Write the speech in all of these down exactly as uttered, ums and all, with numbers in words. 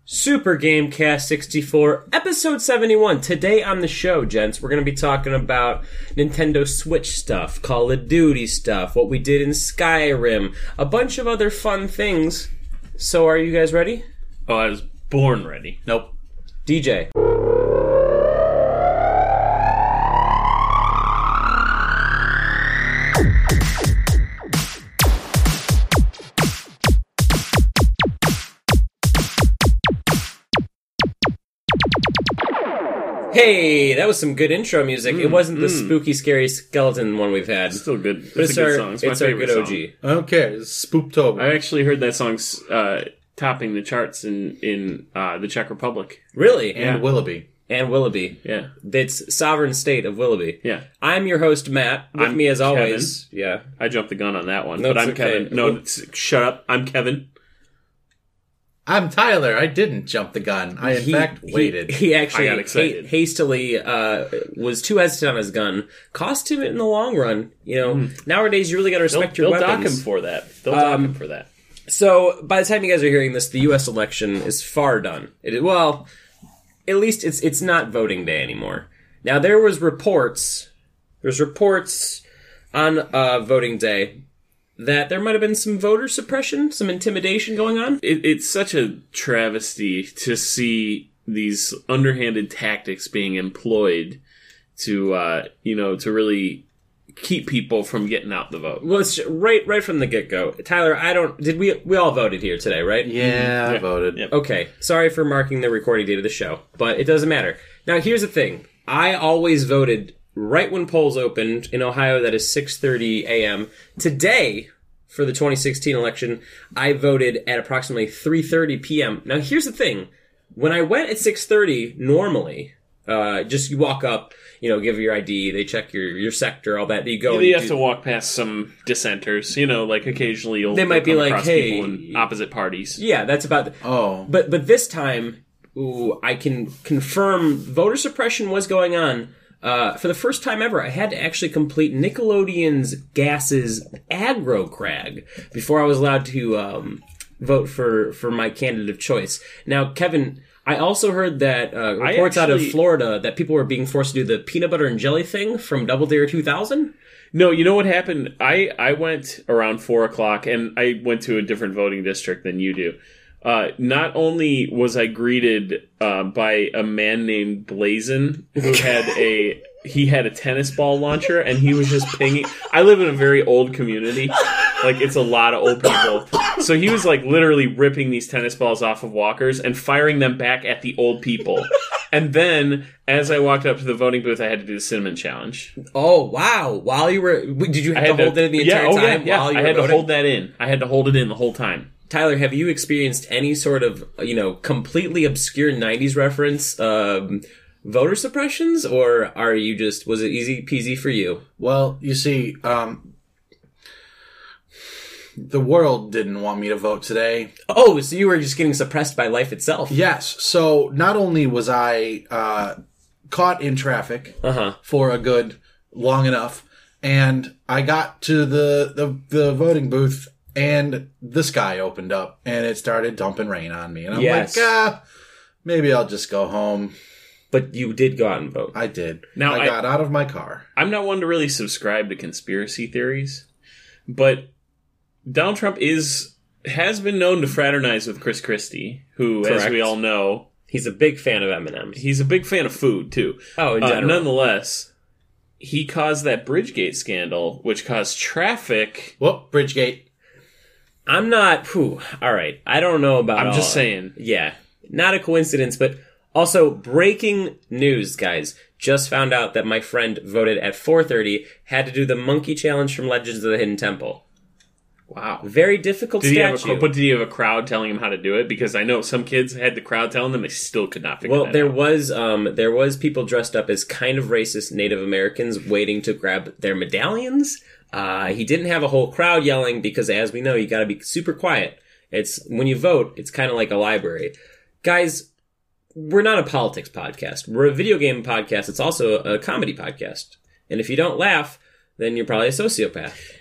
Super Gamecast sixty-four, episode seventy-one. Today on the show, gents, we're going to be talking about Nintendo Switch stuff, Call of Duty stuff, what we did in Skyrim, a bunch of other fun things. So are you guys ready? Oh, I was born ready. Nope. D J. Hey, that was some good intro music. Mm, it wasn't the mm. spooky, scary skeleton one we've had. It's still good. But it's, it's a our, good song. It's, it's my our good song. O G. Okay, it's Spooktober. I actually heard that song's uh, topping the charts in, in uh, the Czech Republic. Really? And yeah. Willoughby. And Willoughby. Yeah. It's sovereign state of Willoughby. Yeah. I'm your host, Matt. With I'm me as Kevin. always. Yeah. I jumped the gun on that one. No, but I'm okay. Kevin. No, it's, shut up. I'm Kevin. I'm Tyler. I didn't jump the gun. I, in he, fact, waited. He, he actually I got excited. Ha- hastily uh, was too hesitant on his gun. Cost him it in the long run. You know, mm. nowadays you really got to respect they'll, your they'll weapons. They'll dock him for that. They'll um, dock him for that. So, by the time you guys are hearing this, the U S election is far done. It is, well, at least it's it's not voting day anymore. Now, there was reports, there's reports on uh, voting day that there might have been some voter suppression, some intimidation going on. It, it's such a travesty to see these underhanded tactics being employed to, uh, you know, to really keep people from getting out the vote. Well, it's right, right from the get-go. Tyler, I don't... Did we... We all voted here today, right? Yeah, yeah. I voted. Yep. Okay. Sorry for marking the recording date of the show, but it doesn't matter. Now, here's the thing. I always voted right when polls opened. In Ohio, that is six thirty a.m. Today, for the twenty sixteen election, I voted at approximately three thirty p.m. Now, here's the thing. When I went at six thirty, normally, uh, just you walk up, you know, give your I D, they check your, your sector, all that. You go. You, and you have do, to walk past some dissenters, you know, like occasionally you'll they might be come like, across hey, people in opposite parties. Yeah, that's about. The, oh, but but this time, ooh, I can confirm voter suppression was going on. Uh, for the first time ever, I had to actually complete Nickelodeon's Gas's aggro crag before I was allowed to um, vote for, for my candidate of choice. Now, Kevin, I also heard that uh, reports actually, out of Florida that people were being forced to do the peanut butter and jelly thing from Double Dare two thousand. No, you know what happened? I, I went around four o'clock, and I went to a different voting district than you do. Uh, not only was I greeted uh, by a man named Blazin, who had a he had a tennis ball launcher, and he was just pinging. I live in a very old community, like it's a lot of old people. So he was like literally ripping these tennis balls off of walkers and firing them back at the old people. And then, as I walked up to the voting booth, I had to do the cinnamon challenge. Oh wow! While you were, did you have I had to hold to, it in the yeah, entire oh, time? Yeah, yeah. While you I were had voting? to hold that in. I had to hold it in the whole time. Tyler, have you experienced any sort of, you know, completely obscure nineties reference um, voter suppressions, or are you just, was it easy peasy for you? Well, you see, um, the world didn't want me to vote today. Oh, so you were just getting suppressed by life itself? Yes. So not only was I uh, caught in traffic uh-huh. for a good long enough, and I got to the, the, the voting booth, and the sky opened up, and it started dumping rain on me. And I'm yes. like, ah, maybe I'll just go home. But you did go out and vote. I did. Now I, I got out of my car. I'm not one to really subscribe to conspiracy theories, but Donald Trump is has been known to fraternize with Chris Christie, who, Correct. as we all know, he's a big fan of M and M's. He's a big fan of food, too. Oh, in uh, general. nonetheless, he caused that Bridgegate scandal, which caused traffic. Whoop, Bridgegate. I'm not, whew, all right. I don't know about I'm all, just saying. Yeah, not a coincidence, but also breaking news, guys. Just found out that my friend voted at four thirty, had to do the monkey challenge from Legends of the Hidden Temple. Wow. Very difficult Did he statue. have a, but did he have a crowd telling him how to do it? Because I know some kids had the crowd telling them, they still could not figure well, that there out. was um, there was people dressed up as kind of racist Native Americans waiting to grab their medallions. Uh, he didn't have a whole crowd yelling because, as we know, you got to be super quiet. It's when you vote, it's kind of like a library. Guys, we're not a politics podcast. We're a video game podcast. It's also a comedy podcast. And if you don't laugh, then you're probably a sociopath.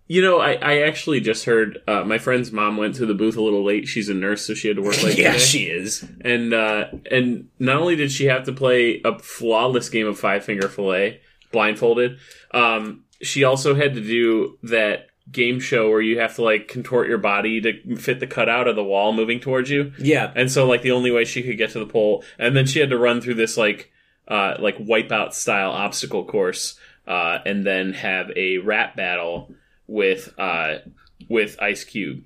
You know, I, I actually just heard uh, my friend's mom went to the booth a little late. She's a nurse, so she had to work late. Yeah, today. she is. And uh, and not only did she have to play a flawless game of Five Finger Fillet blindfolded, um, she also had to do that game show where you have to like contort your body to fit the cutout of the wall moving towards you. Yeah. And so like the only way she could get to the pole, and then she had to run through this like uh, like Wipeout style obstacle course, uh, and then have a rap battle with uh, with Ice Cube.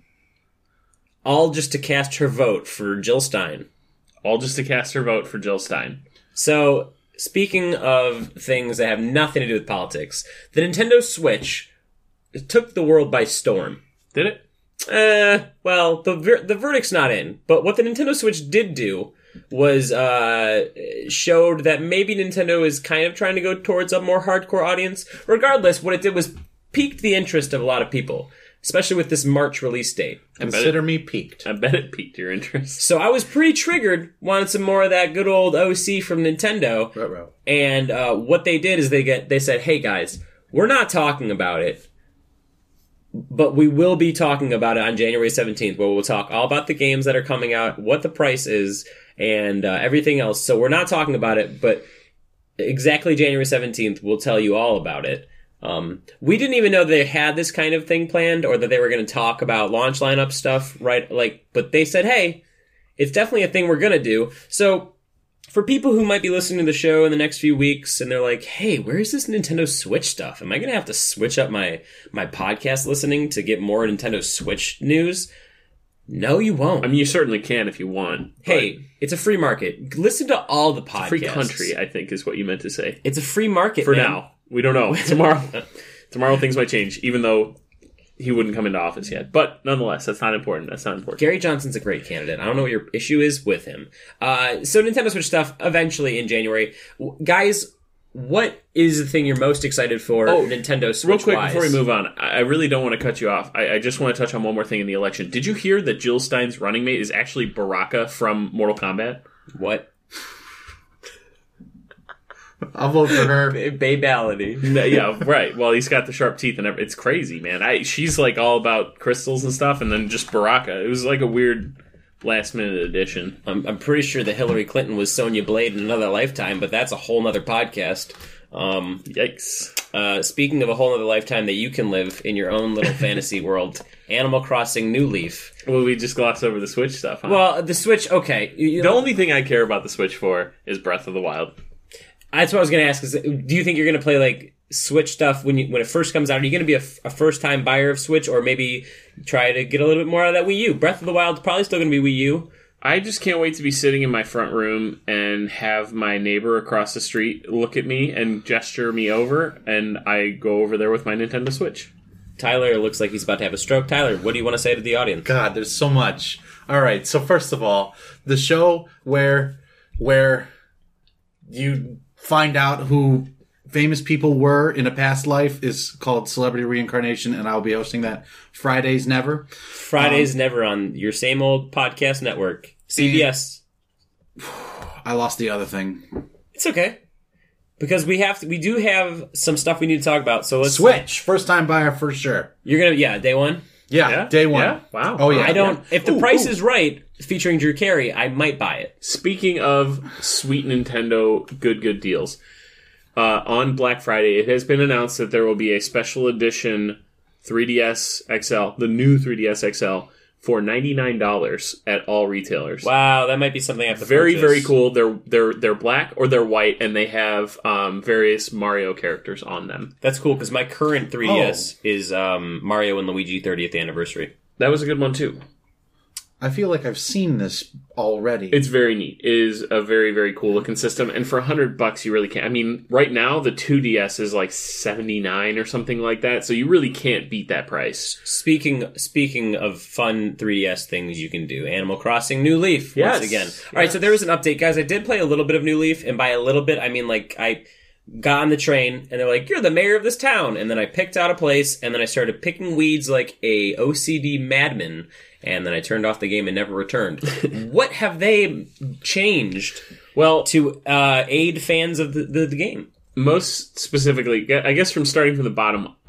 All just to cast her vote for Jill Stein. All just to cast her vote for Jill Stein. So, speaking of things that have nothing to do with politics, the Nintendo Switch took the world by storm. Did it? Uh, well, the ver- the verdict's not in. But what the Nintendo Switch did do was uh, showed that maybe Nintendo is kind of trying to go towards a more hardcore audience. Regardless, what it did was piqued the interest of a lot of people, especially with this March release date. Consider me piqued. I bet it piqued your interest. So I was pretty triggered, wanted some more of that good old O C from Nintendo. Ruh-roh. And uh, what they did is they get they said, hey guys, we're not talking about it, but we will be talking about it on January seventeenth, where we'll talk all about the games that are coming out, what the price is, and uh, everything else. So we're not talking about it, but exactly January seventeenth, we'll tell you all about it. Um, we didn't even know they had this kind of thing planned, or that they were going to talk about launch lineup stuff, right? Like, but they said, hey, it's definitely a thing we're going to do. So for people who might be listening to the show in the next few weeks and they're like, hey, where's this Nintendo Switch stuff? Am I going to have to switch up my, my podcast listening to get more Nintendo Switch news? No, you won't. I mean, you certainly can if you want. Hey, it's a free market. Listen to all the podcasts. Free country, I think, is what you meant to say. It's a free market, For man. now. We don't know. Tomorrow tomorrow things might change, even though he wouldn't come into office yet. But nonetheless, that's not important. That's not important. Gary Johnson's a great candidate. I don't know what your issue is with him. Uh, so Nintendo Switch stuff eventually in January. W- guys, what is the thing you're most excited for Oh, Nintendo Switch Real quick wise? before we move on, I I really don't want to cut you off. I, I just want to touch on one more thing in the election. Did you hear that Jill Stein's running mate is actually Baraka from Mortal Kombat? What? I'll vote for her. Babality. No, yeah, right. Well, he's got the sharp teeth and everything. It's crazy, man. I she's like all about crystals and stuff, and then just Baraka. It was like a weird last minute addition. I'm, I'm pretty sure that Hillary Clinton was Sonya Blade in another lifetime, but that's a whole nother podcast. Um, Yikes. uh, speaking of a whole other lifetime that you can live in your own little fantasy world, Animal Crossing New Leaf. Well, we just glossed over the Switch stuff, huh? Well, the Switch, okay. You- you the know, only thing I care about the Switch for is Breath of the Wild. That's what I was going to ask. Is, do you think you're going to play like Switch stuff when you when it first comes out? Are you going to be a, f- a first time buyer of Switch, or maybe try to get a little bit more out of that Wii U? Breath of the Wild is probably still going to be Wii U. I just can't wait to be sitting in my front room and have my neighbor across the street look at me and gesture me over, and I go over there with my Nintendo Switch. Tyler looks like he's about to have a stroke. Tyler, what do you want to say to the audience? God, there's so much. All right, so first of all, the show where where you find out who famous people were in a past life is called Celebrity Reincarnation, and I'll be hosting that Fridays Never. Fridays never on your same old podcast network, C B S. I lost the other thing. It's okay because we have to, we do have some stuff we need to talk about. So let's Switch, first time buyer for sure. You're gonna yeah day one. Yeah, Yeah? day one. Yeah? Wow. Oh yeah. I don't. If the Ooh, price ooh. is right, featuring Drew Carey, I might buy it. Speaking of sweet Nintendo good, good deals, uh, on Black Friday, it has been announced that there will be a special edition three D S X L, the new three D S X L, for ninety-nine dollars at all retailers. Wow, that might be something I have to Very, purchase. very cool. They're they're they're black or they're white, and they have um, various Mario characters on them. That's cool because my current three D S is um, Mario and Luigi thirtieth anniversary. That was a good one too. I feel like I've seen this already. It's very neat. It is a very, very cool looking system. And for a hundred bucks, you really can't. I mean, right now, the two D S is like seventy-nine or something like that. So you really can't beat that price. Speaking speaking of fun three D S things you can do, Animal Crossing New Leaf Yes. once again. All right, so there was an update, guys. I did play a little bit of New Leaf, and by a little bit, I mean like I got on the train, and they're like, "You're the mayor of this town," and then I picked out a place, and then I started picking weeds like a O C D madman, and then I turned off the game and never returned. What have they changed Well, to uh, aid fans of the, the, the game? most specifically, I guess from starting from the bottom up,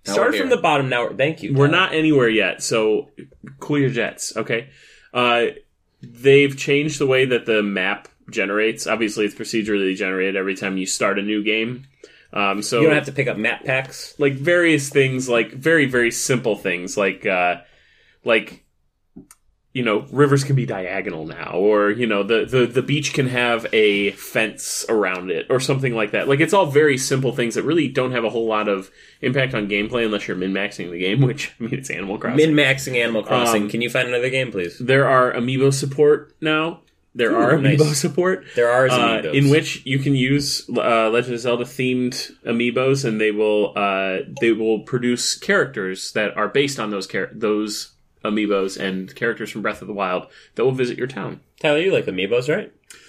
Now Start we're from here. the bottom now. Thank you. We're Tyler. not anywhere yet, so cool your jets, okay? Uh, they've changed the way that the map generates. Obviously, it's procedurally generated every time you start a new game. Um, so You don't have to pick up map packs. like various things, like very very simple things, like uh, like you know, rivers can be diagonal now, or you know, the, the the beach can have a fence around it, or something like that. Like, it's all very simple things that really don't have a whole lot of impact on gameplay unless you're min-maxing the game, which, I mean, it's Animal Crossing. Min-maxing Animal Crossing. Um, Can you find another game, please? There are amiibo support now. There Ooh, are amiibo nice. support. There are uh, amiibos. in which you can use uh, Legend of Zelda themed amiibos, and they will uh, they will produce characters that are based on those char- those amiibos and characters from Breath of the Wild that will visit your town. Tyler, you like amiibos, right?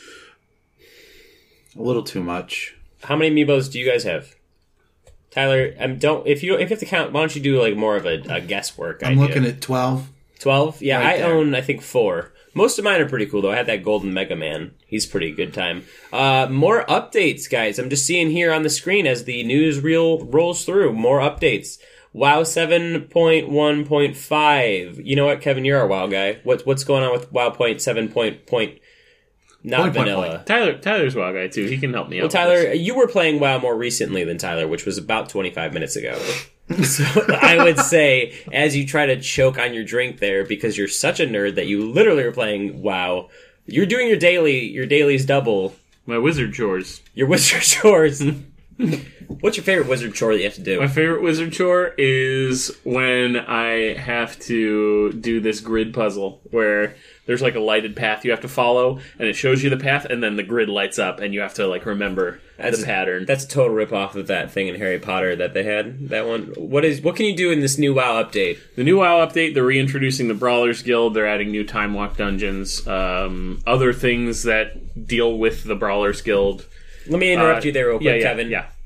A little too much. How many amiibos do you guys have? Tyler, um, don't if you if you have to count, why don't you do like more of a, a guesswork? I'm idea? looking at twelve. twelve. Yeah, Right I there. own I think four. Most of mine are pretty cool though. I had that golden Mega Man. He's pretty good time. Uh, more updates, guys. I'm just seeing here on the screen as the news reel rolls through. More updates. WoW seven point one point five. You know what, Kevin? You're our WoW guy. What's what's going on with WoW point seven point point? Not Point, point, vanilla. point. Tyler Tyler's WoW guy too. He can help me Well, out. Tyler, with this. you were playing WoW more recently than Tyler, which was about twenty-five minutes ago. So I would say, as you try to choke on your drink there, because you're such a nerd that you literally are playing WoW, you're doing your daily, your dailies double, My wizard chores. your wizard chores. What's your favorite wizard chore that you have to do? My favorite wizard chore is when I have to do this grid puzzle where there's like a lighted path you have to follow, and it shows you the path, and then the grid lights up, and you have to like remember That's the pattern. That's a total ripoff of that thing in Harry Potter that they had. That one. What is? What can you do in this new WoW update? The new WoW update, they're reintroducing the Brawlers Guild, they're adding new Time Walk dungeons, um, other things that deal with the Brawlers Guild. Let me interrupt Uh, you there real quick, yeah, yeah, Kevin. Yeah.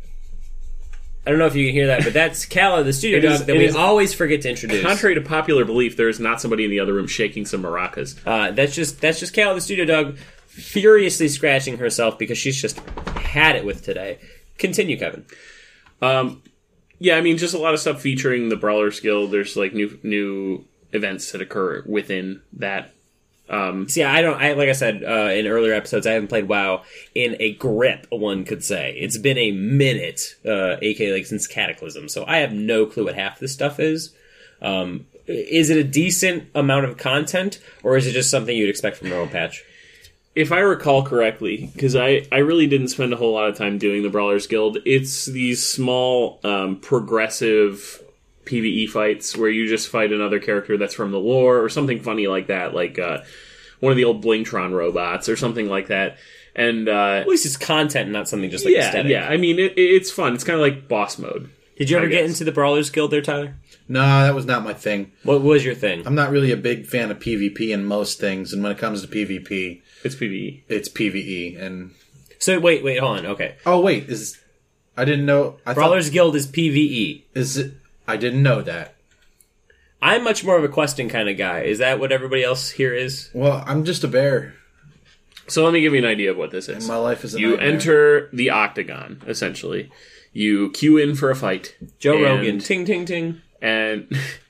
I don't know if you can hear that, but that's Kala, the studio It is- dog that it we is- always forget to introduce. Contrary to popular belief, there is not somebody in the other room shaking some maracas. Uh, that's just that's just Kala, the studio dog, furiously scratching herself because she's just had it with today. Continue, Kevin. Um, yeah, I mean, just a lot of stuff featuring the Brawlers Guild. There's like new new events that occur within that. Um, See, I don't. I like I said uh, in earlier episodes, I haven't played WoW in a grip. One could say it's been a minute, uh, aka like since Cataclysm. So I have no clue what half this stuff is. Um, is it a decent amount of content, or is it just something you'd expect from normal patch? if I recall correctly, because I, I really didn't spend a whole lot of time doing the Brawlers Guild, it's these small, um, progressive PvE fights where you just fight another character that's from the lore or something funny like that, like uh, one of the old Blingtron robots or something like that. And uh, At least it's content, not something just like yeah, aesthetic. yeah. I mean, it, it's fun. It's kind of like boss mode. Did you ever I get guess. into the Brawlers Guild there, Tyler? No, that was not my thing. What was your thing? I'm not really a big fan of PvP in most things, and when it comes to PvP, It's PvE. it's PvE. And So wait, wait, hold on. Okay, oh wait, is I didn't know. I Brawlers Guild is PvE. thought, is it? I didn't know that. I'm much more of a questing kind of guy. Is that what everybody else here is? Well, I'm just a bear. So let me give you an idea of what this is. My life is a You nightmare. enter the octagon, essentially. You queue in for a fight. Joe and- Rogan, ting ting ting. And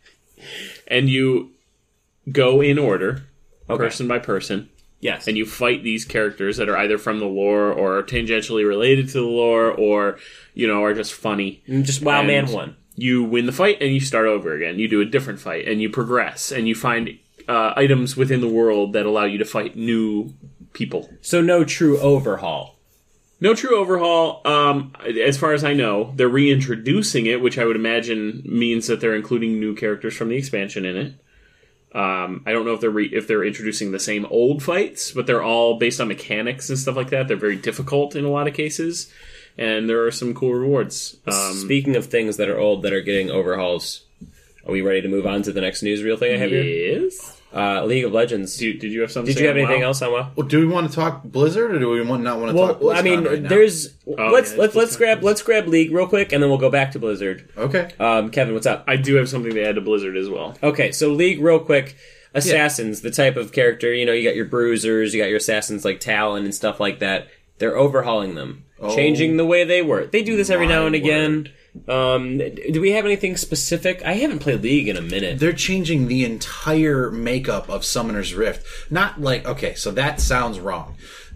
and you go in order, Okay. person by person, Yes. and you fight these characters that are either from the lore or are tangentially related to the lore or, you know, are just funny. Just WoW And Man one. You win the fight and you start over again. You do a different fight and you progress and you find uh, items within the world that allow you to fight new people. So no true overhaul. No true overhaul. Um, as far as I know, they're reintroducing it, which I would imagine means that they're including new characters from the expansion in it. Um, I don't know if they're re- if they're introducing the same old fights, but they're all based on mechanics and stuff like that. They're very difficult in a lot of cases, and there are some cool rewards. Um, Speaking of things that are old that are getting overhauls, are we ready to move on to the next newsreel thing I have here? yes. Uh, League of Legends. Did, did you have something? Did to you say have on anything WoW? else on WoW? Well, do we want to talk Blizzard, or do we want, not want to talk Well, BlizzCon I mean, right now? there's Oh, let's yeah, let's let's BlizzCon. grab let's grab League real quick, and then we'll go back to Blizzard. Okay. Um, Kevin, what's up? I do have something to add to Blizzard as well. Okay, so League real quick. Assassins, the type of character, you know, you got your bruisers, you got your assassins like Talon and stuff like that. They're overhauling them, Oh. changing the way they work. They do this every My now and again. Um, do we have anything specific? I haven't played League in a minute. They're changing the entire makeup of Summoner's Rift. Not like, okay, so that sounds wrong.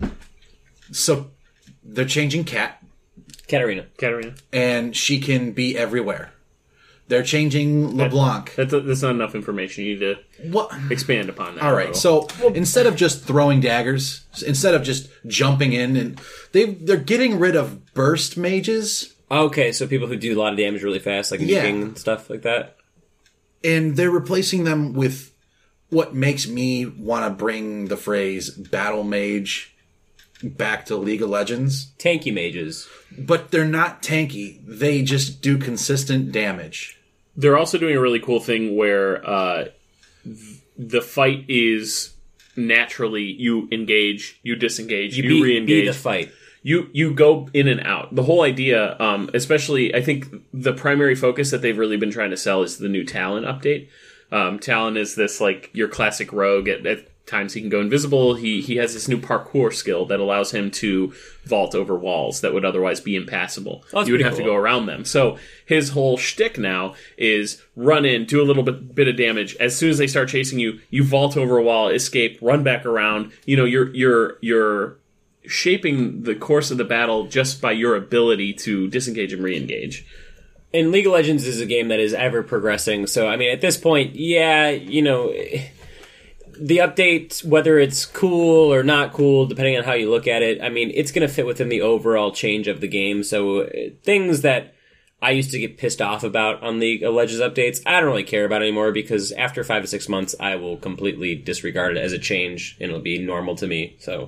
So they're changing Cat, Katarina. Katarina. and she can be everywhere. They're changing LeBlanc. That's, that's not enough information. You need to What? expand upon that. All right, so instead of just throwing daggers, instead of just jumping in, and they they're getting rid of burst mages, Okay, so people who do a lot of damage really fast, like Yeah. nuking and stuff like that. and they're replacing them with what makes me want to bring the phrase battle mage back to League of Legends. Tanky mages. But they're not tanky. They just do consistent damage. They're also doing a really cool thing where uh, th- the fight is naturally you engage, you disengage, you, You, be, re-engage. be the fight. You you go in and out. The whole idea, um, especially, I think the primary focus that they've really been trying to sell is the new Talon update. Um, Talon is this like your classic rogue. At, at times he can go invisible. He he has this new parkour skill that allows him to vault over walls that would otherwise be impassable. Oh, that's you would pretty have to cool. go around them. So his whole shtick now is run in, do a little bit bit of damage. As soon as they start chasing you, you vault over a wall, escape, run back around. You know you're you're you're shaping the course of the battle just by your ability to disengage and re-engage. And League of Legends is a game that is ever progressing. So, I mean, at this point, yeah, you know, the update, whether it's cool or not cool, depending on how you look at it, I mean, it's going to fit within the overall change of the game. So, uh, things that I used to get pissed off about on League of Legends updates, I don't really care about anymore because after five to six months, I will completely disregard it as a change and it'll be normal to me. So,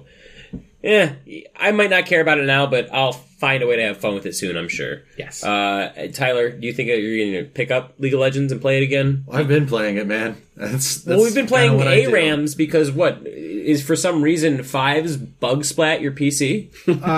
yeah, I might not care about it now, but I'll find a way to have fun with it soon, I'm sure. Yes. Uh, Tyler, do you think you're going to pick up League of Legends and play it again? I've been playing it, man. That's, that's Well, we've been playing kinda what I do. A RAMs because what? Is for some reason fives bug splat your P C?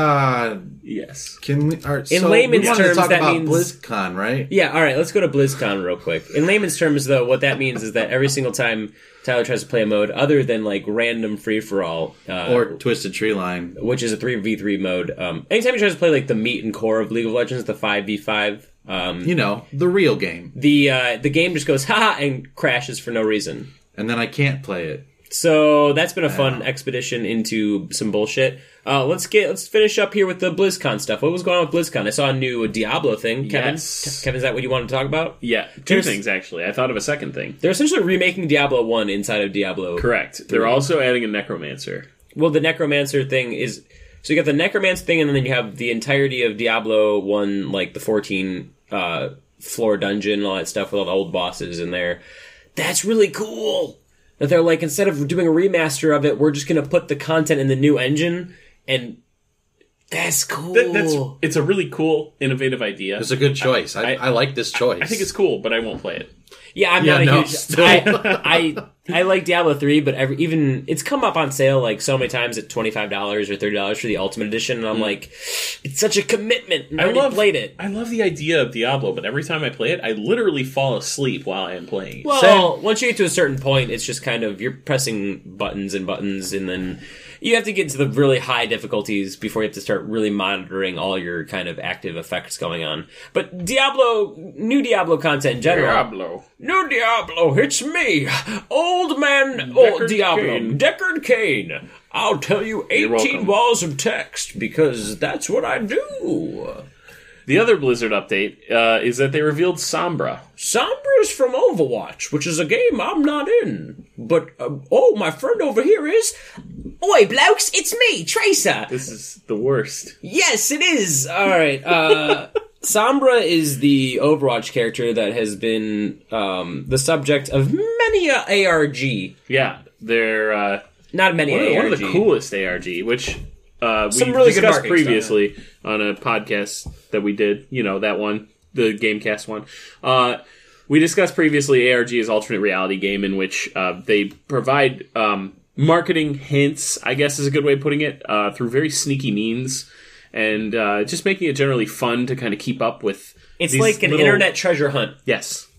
Uh, Yes. can we? Are, In so layman's we wanted terms, to talk that about means- BlizzCon, right? Yeah, alright, let's go to BlizzCon real quick. In layman's terms, though, what that means is that every single time Tyler tries to play a mode other than like random free-for-all, uh, Or Twisted Tree Line. which is a three v three mode, um, anytime he tries to play like the meat and core of League of Legends, the five v five, um, You know, the real game. the uh, the game just goes ha and crashes for no reason. And then I can't play it. So that's been a fun expedition into some bullshit. Uh, let's get let's finish up here with the BlizzCon stuff. What was going on with BlizzCon? I saw a new Diablo thing. Kevin, Yes. Kevin, is that what you wanted to talk about? Yeah, two There's- things actually. I thought of a second thing. They're essentially remaking Diablo one inside of Diablo. Correct. They're also adding a necromancer. Well, the Necromancer thing is so you got the Necromancer thing, and then you have the entirety of Diablo one, like the fourteen uh, floor dungeon, and all that stuff with all the old bosses in there. That's really cool. That they're like, instead of doing a remaster of it, we're just going to put the content in the new engine, and that's cool. That, that's it's a really cool, innovative idea. It's a good choice. I, I, I- like this choice. I think it's cool, but I won't play it. Yeah, I'm Yeah, not a no, huge. still. I, I I like Diablo three, but every, even it's come up on sale like so many times at twenty five dollars or thirty dollars for the Ultimate Edition, and I'm like, it's such a commitment. And I, I already love played it. I love the idea of Diablo, but every time I play it, I literally fall asleep while I am playing. it. Well, once you get to a certain point, it's just kind of you're pressing buttons and buttons, and then you have to get to the really high difficulties before you have to start really monitoring all your kind of active effects going on. But Diablo, new Diablo content in general. Diablo. New Diablo, it's me, old man, old Deckard Diablo, Cain. Deckard Cain. I'll tell you You're eighteen welcome. walls of text because that's what I do. The other Blizzard update uh, is that they revealed Sombra. Sombra's from Overwatch, which is a game I'm not in. But, uh, oh, my friend over here is... Oi, blokes, it's me, Tracer. This is the worst. Yes, it is. All right. Uh, Sombra is the Overwatch character that has been um, the subject of many a ARG. Yeah, they're uh, Not many one, of, ARG. one of the coolest A R G, which uh, we Some really good discussed marketing previously on a podcast that we did. You know, that one, the Gamecast one. Uh, we discussed previously A R G is alternate reality game in which uh, they provide um, marketing hints, I guess is a good way of putting it, uh, through very sneaky means. And uh, just making it generally fun to kind of keep up with. It's these like an little- internet treasure hunt. Yes.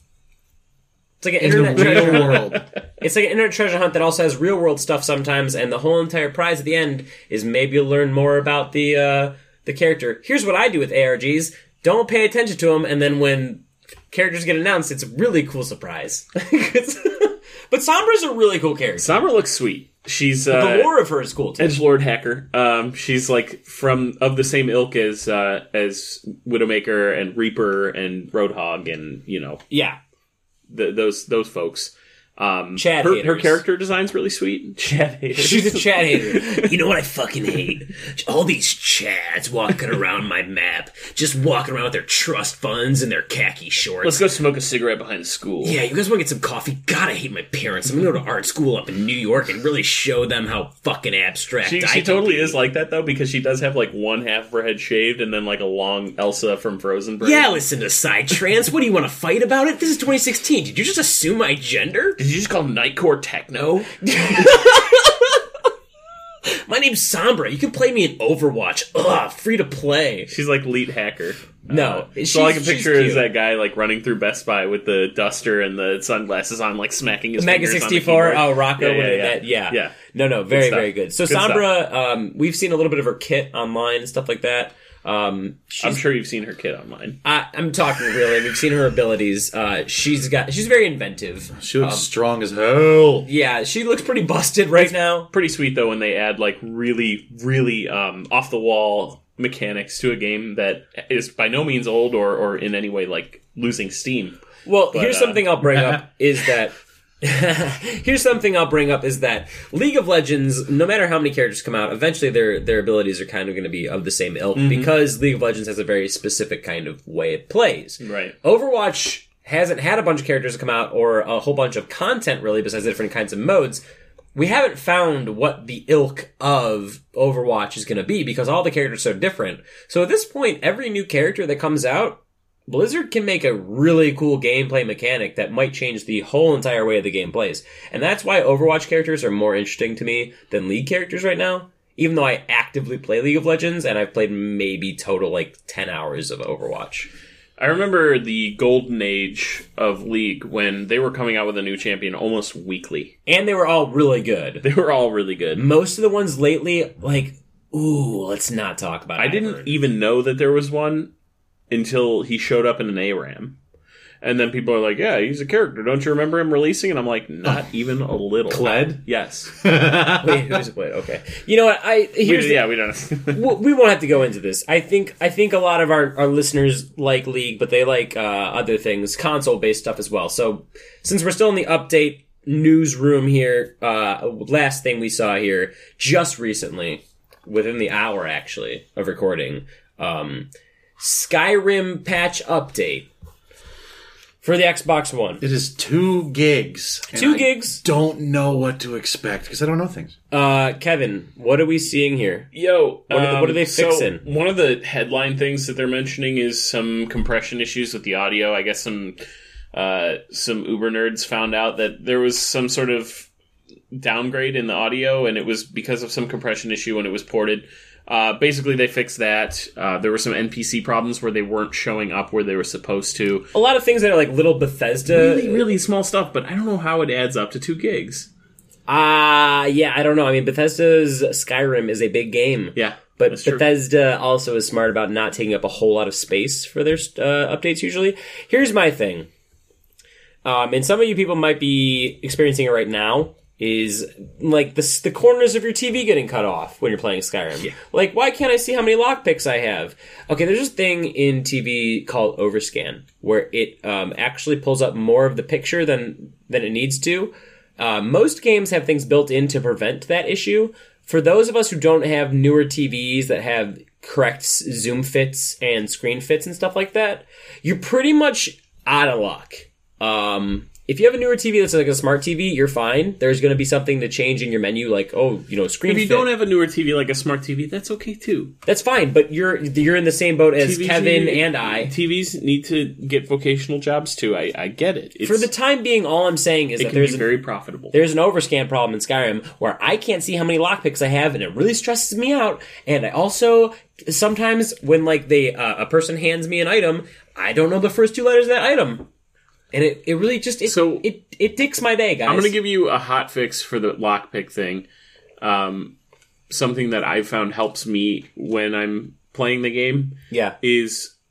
It's like an in the internet treasure real hunt. world. It's like an internet treasure hunt that also has real world stuff sometimes, and the whole entire prize at the end is maybe you'll learn more about the uh, the character. Here's what I do with A R Gs: don't pay attention to them, and then when characters get announced, it's a really cool surprise. But Sombra's a really cool character. Sombra looks sweet. She's uh, the lore of her is cool too. Edgelord hacker. Um, she's like from of the same ilk as uh, as Widowmaker and Reaper and Roadhog and you know yeah, the, those those folks. Um, Chad her, haters. her character design's really sweet. Chad haters. She's a Chad hater. You know what I fucking hate? All these Chads walking around my map, just walking around with their trust funds and their khaki shorts. Let's go smoke a cigarette behind the school. Yeah, you guys want to get some coffee? God, I hate my parents. I'm gonna go to art school up in New York and really show them how fucking abstract She, I she can totally be. is like that, though, because she does have, like, one half of her head shaved and then, like, a long Elsa from Frozen braid. Yeah, listen to Psytrance. What do you want to fight about it? This is twenty sixteen. Did you just assume my gender? Did you just call Nightcore techno? My name's Sombra. You can play me in Overwatch. Ugh, free to play. She's like lead hacker. No, Uh, she's, so all I can she's picture cute. is that guy like running through Best Buy with the duster and the sunglasses on, like smacking his Mega fingers on the sixty-four. keyboard. Oh, Rocco. Yeah, with yeah, it, yeah. that- yeah. yeah. No, no, very, stuff. very good. So Good Sombra, um, we've seen a little bit of her kit online and stuff like that. Um, she's, I'm sure you've seen her kid online. I, I'm talking really. We've seen her abilities. Uh, she's got. She's very inventive. She looks strong as hell. Yeah, she looks pretty busted right now. Pretty sweet though when they add like really, really um, off the wall mechanics to a game that is by no means old or, or in any way like losing steam. Well, But, here's uh, something I'll bring up is that here's something I'll bring up is that League of Legends, no matter how many characters come out, eventually their their abilities are kind of going to be of the same ilk because League of Legends has a very specific kind of way it plays. Right. Overwatch hasn't had a bunch of characters come out or a whole bunch of content really besides different kinds of modes. We haven't found what the ilk of Overwatch is going to be because all the characters are so different. So at this point, every new character that comes out, Blizzard can make a really cool gameplay mechanic that might change the whole entire way the game plays. And that's why Overwatch characters are more interesting to me than League characters right now. Even though I actively play League of Legends and I've played maybe total like ten hours of Overwatch. I remember the golden age of League when they were coming out with a new champion almost weekly. And they were all really good. They were all really good. Most of the ones lately, like, ooh, let's not talk about it. I didn't even know that there was one until he showed up in an A RAM. And then people are like, yeah, he's a character. Don't you remember him releasing? And I'm like, not even a little. Kled? Yes. Wait, who's wait, okay. You know what? I here's we, the- yeah, we don't know. we we won't have to go into this. I think I think a lot of our, our listeners like League, but they like uh, other things, console based stuff as well. So since we're still in the update newsroom here, uh, last thing we saw here just recently, within the hour actually of recording, um, Skyrim patch update for the Xbox One. It is two gigs. and Two I gigs. Don't know what to expect because I don't know things. Uh, Kevin, what are we seeing here? Yo, What are, the, what are they um, so fixing? one of the headline things that they're mentioning is some compression issues with the audio. I guess some uh, some Uber nerds found out that there was some sort of downgrade in the audio, and it was because of some compression issue when it was ported. Uh, basically, they fixed that. Uh, there were some N P C problems where they weren't showing up where they were supposed to. A lot of things that are like little Bethesda. Really, really small stuff, but I don't know how it adds up to two gigs. Ah, uh, yeah, I don't know. I mean, Bethesda's Skyrim is a big game. Yeah, But that's true. Bethesda also is smart about not taking up a whole lot of space for their uh, updates usually. Here's my thing. Um, and some of you people might be experiencing it right now, is like the, the corners of your T V getting cut off when you're playing Skyrim. Yeah. Like, why can't I see how many lockpicks I have? Okay, there's this thing in T V called overscan, where it um, actually pulls up more of the picture than, than it needs to. Uh, most games have things built in to prevent that issue. For those of us who don't have newer T Vs that have correct zoom fits and screen fits and stuff like that, you're pretty much out of luck. Um, if you have a newer T V that's like a smart T V, you're fine. There's going to be something to change in your menu, like, oh, you know, screen If you fit. don't have a newer T V like a smart T V, that's okay too. That's fine, but you're you're in the same boat as T Vs Kevin need- and I. T Vs need to get vocational jobs too. I, I get it. It's, For the time being, all I'm saying is it that can there's be an, very profitable. there's an overscan problem in Skyrim where I can't see how many lockpicks I have, and it really stresses me out. And I also sometimes when like they uh, a person hands me an item, I don't know the first two letters of that item. And it, it really just it, So- it it dicks my day, guys. I'm going to give you a hot fix for the lockpick thing. Um, something that I've found helps me when I'm playing the game yeah. is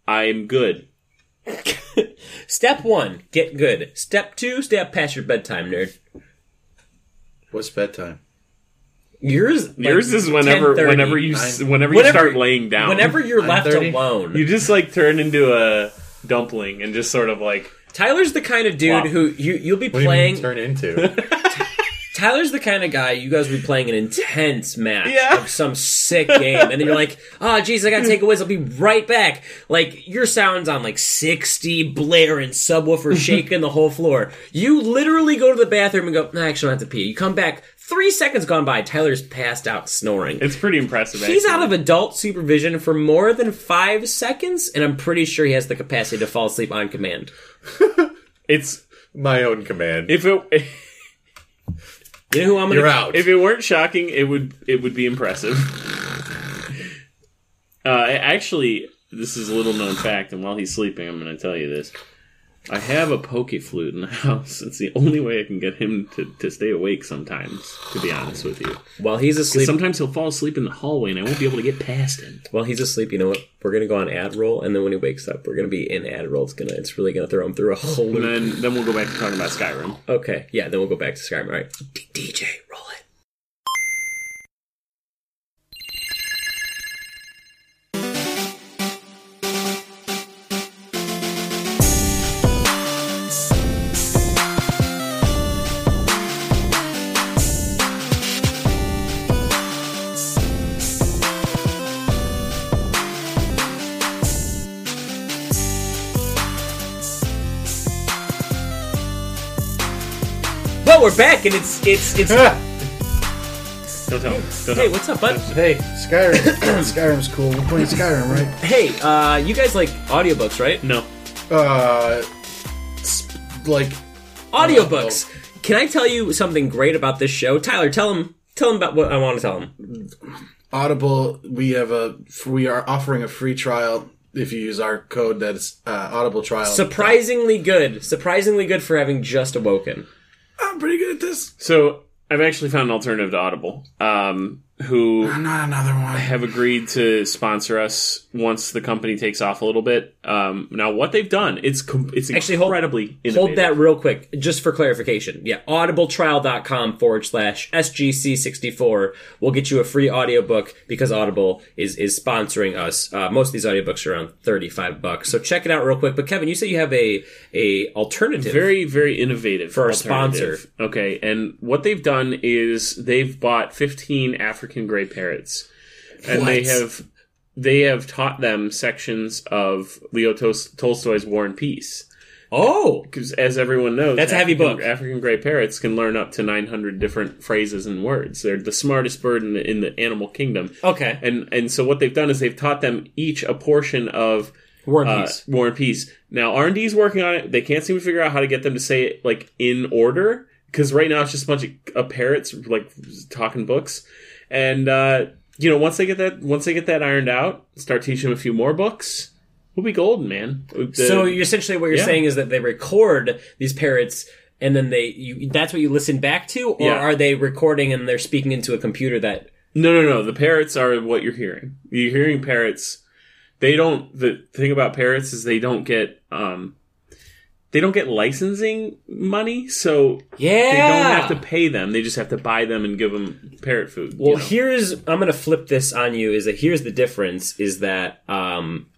I'm good. Step one, get good. Step two, stay up past your bedtime, nerd. What's bedtime? Yours, like Yours is whenever, ten thirty. whenever you, Nine- whenever you Whenever- start laying down. Whenever you're nine left thirty? alone. you just like turn into a dumpling and just sort of like. Tyler's the kind of dude Wow. who you you'll be What do you playing. mean turn into? Tyler's the kind of guy you guys will be playing an intense match Yeah. of some sick game, and then you're like, "Oh, geez, I gotta take a whiz. I'll be right back." Like your sound's on like sixty, blaring subwoofer, shaking the whole floor. You literally go to the bathroom and go, "Nah, actually, I don't have to pee." You come back, three seconds gone by, Tyler's passed out snoring. It's pretty impressive. He's actually. out of adult supervision for more than five seconds, and I'm pretty sure he has the capacity to fall asleep on command. It's My own command. if it. You know who I'm gonna? You're out. If it weren't shocking, it would it would be impressive. uh, actually, this is a little known fact, and while he's sleeping, I'm going to tell you this. I have a poke flute in the house. It's the only way I can get him to, to stay awake sometimes, to be honest with you. While he's asleep, Sometimes he'll fall asleep in the hallway, and I won't be able to get past him. while he's asleep, you know what? We're gonna go on ad roll, and then when he wakes up, we're gonna be in ad roll. It's gonna, it's really gonna throw him through a whole. And then, then we'll go back to talking about Skyrim. Okay, yeah, then we'll go back to Skyrim. All right, D- DJ, roll it. Well, we're back, and it's it's it's. Don't tell him. Don't Hey, tell him. what's up, bud? Hey, Skyrim. Skyrim's cool. We're playing Skyrim, right? Hey, uh, you guys like audiobooks, right? No. Uh, s- like Audiobooks. Can I tell you something great about this show? Tyler, tell him tell him about what I want to tell him. Audible. We have a. We are offering a free trial if you use our code. That's uh, Audible trial. Surprisingly good. Surprisingly good for having just awoken. I'm pretty good at this. So, I've actually found an alternative to Audible, um, who Not another one. have agreed to sponsor us once the company takes off a little bit. Um, now, what they've done, it's com- it's Actually, hold- incredibly innovative. Hold that real quick, just for clarification. Yeah, audibletrial.com forward slash SGC64 will get you a free audiobook because Audible is is sponsoring us. Uh, most of these audiobooks are around thirty-five bucks. So check it out real quick. But Kevin, you say you have a a alternative. Very, very innovative For a alternative. sponsor. Okay, and what they've done is they've bought fifteen African gray parrots, and What? they have they have taught them sections of Leo Tol- Tolstoy's War and Peace. Oh, Because as everyone knows, That's a heavy African, book. African gray parrots can learn up to nine hundred different phrases and words. They're the smartest bird in the, in the animal kingdom. okay. And and so what they've done is they've taught them each a portion of War and uh, Peace. War and Peace. Now R and D's working on it. They can't seem to figure out how to get them to say it like in order because right now it's just a bunch of uh, parrots like talking books. And uh, you know, once they get that, once they get that ironed out, start teaching them a few more books, we'll be golden, man. The- So you're essentially what you're yeah. saying is that they record these parrots and then they you, that's what you listen back to, or Yeah. are they recording and they're speaking into a computer that? No, no, no. The parrots are what you're hearing. You're hearing parrots. They don't. The thing about parrots is they don't get. Um, they don't get licensing money, so Yeah, they don't have to pay them. They just have to buy them and give them parrot food. you Well, know? here's I'm going to flip this on you. Is that here's the difference? Is that um,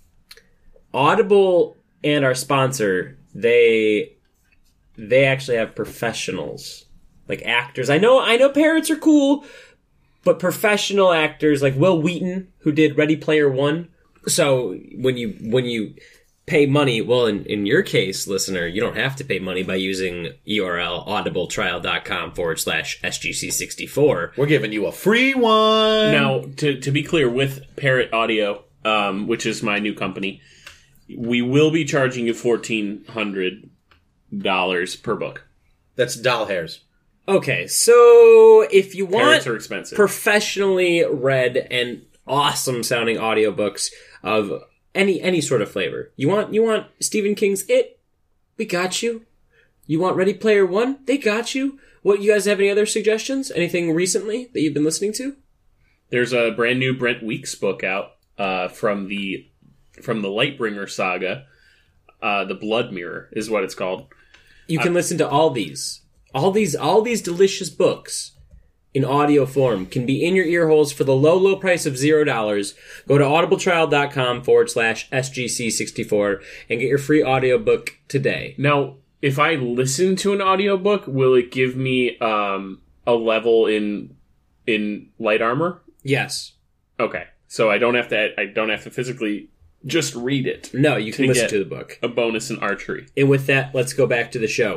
Audible and our sponsor they they actually have professionals like actors. I know I know parrots are cool, but professional actors like Will Wheaton who did Ready Player One. So when you when you pay money, well, in, in your case, listener, you don't have to pay money by using U R L audibletrial.com forward slash SGC64. We're giving you a free one. Now, to to be clear, with Parrot Audio, um, which is my new company, we will be charging you fourteen hundred dollars per book. That's doll hairs. Okay, so if you want Parrots are expensive. professionally read and awesome sounding audiobooks of any any sort of flavor, you want you want Stephen King's It, we got you. You want Ready Player One, they got you. What, you guys have any other suggestions? Anything recently that you've been listening to? There's a brand new Brent Weeks book out uh, from the from the Lightbringer saga. Uh, the Blood Mirror is what it's called. You can uh, listen to all these. All these all these delicious books in audio form can be in your ear holes for the low, low price of zero dollars. Go to audibletrial.com forward slash SGC64 and get your free audiobook today. Now, if I listen to an audiobook, will it give me um, a level in in light armor? Yes. Okay. So I don't have to I don't have to physically just read it. No, you can listen to the book. A bonus in archery. And with that, let's go back to the show.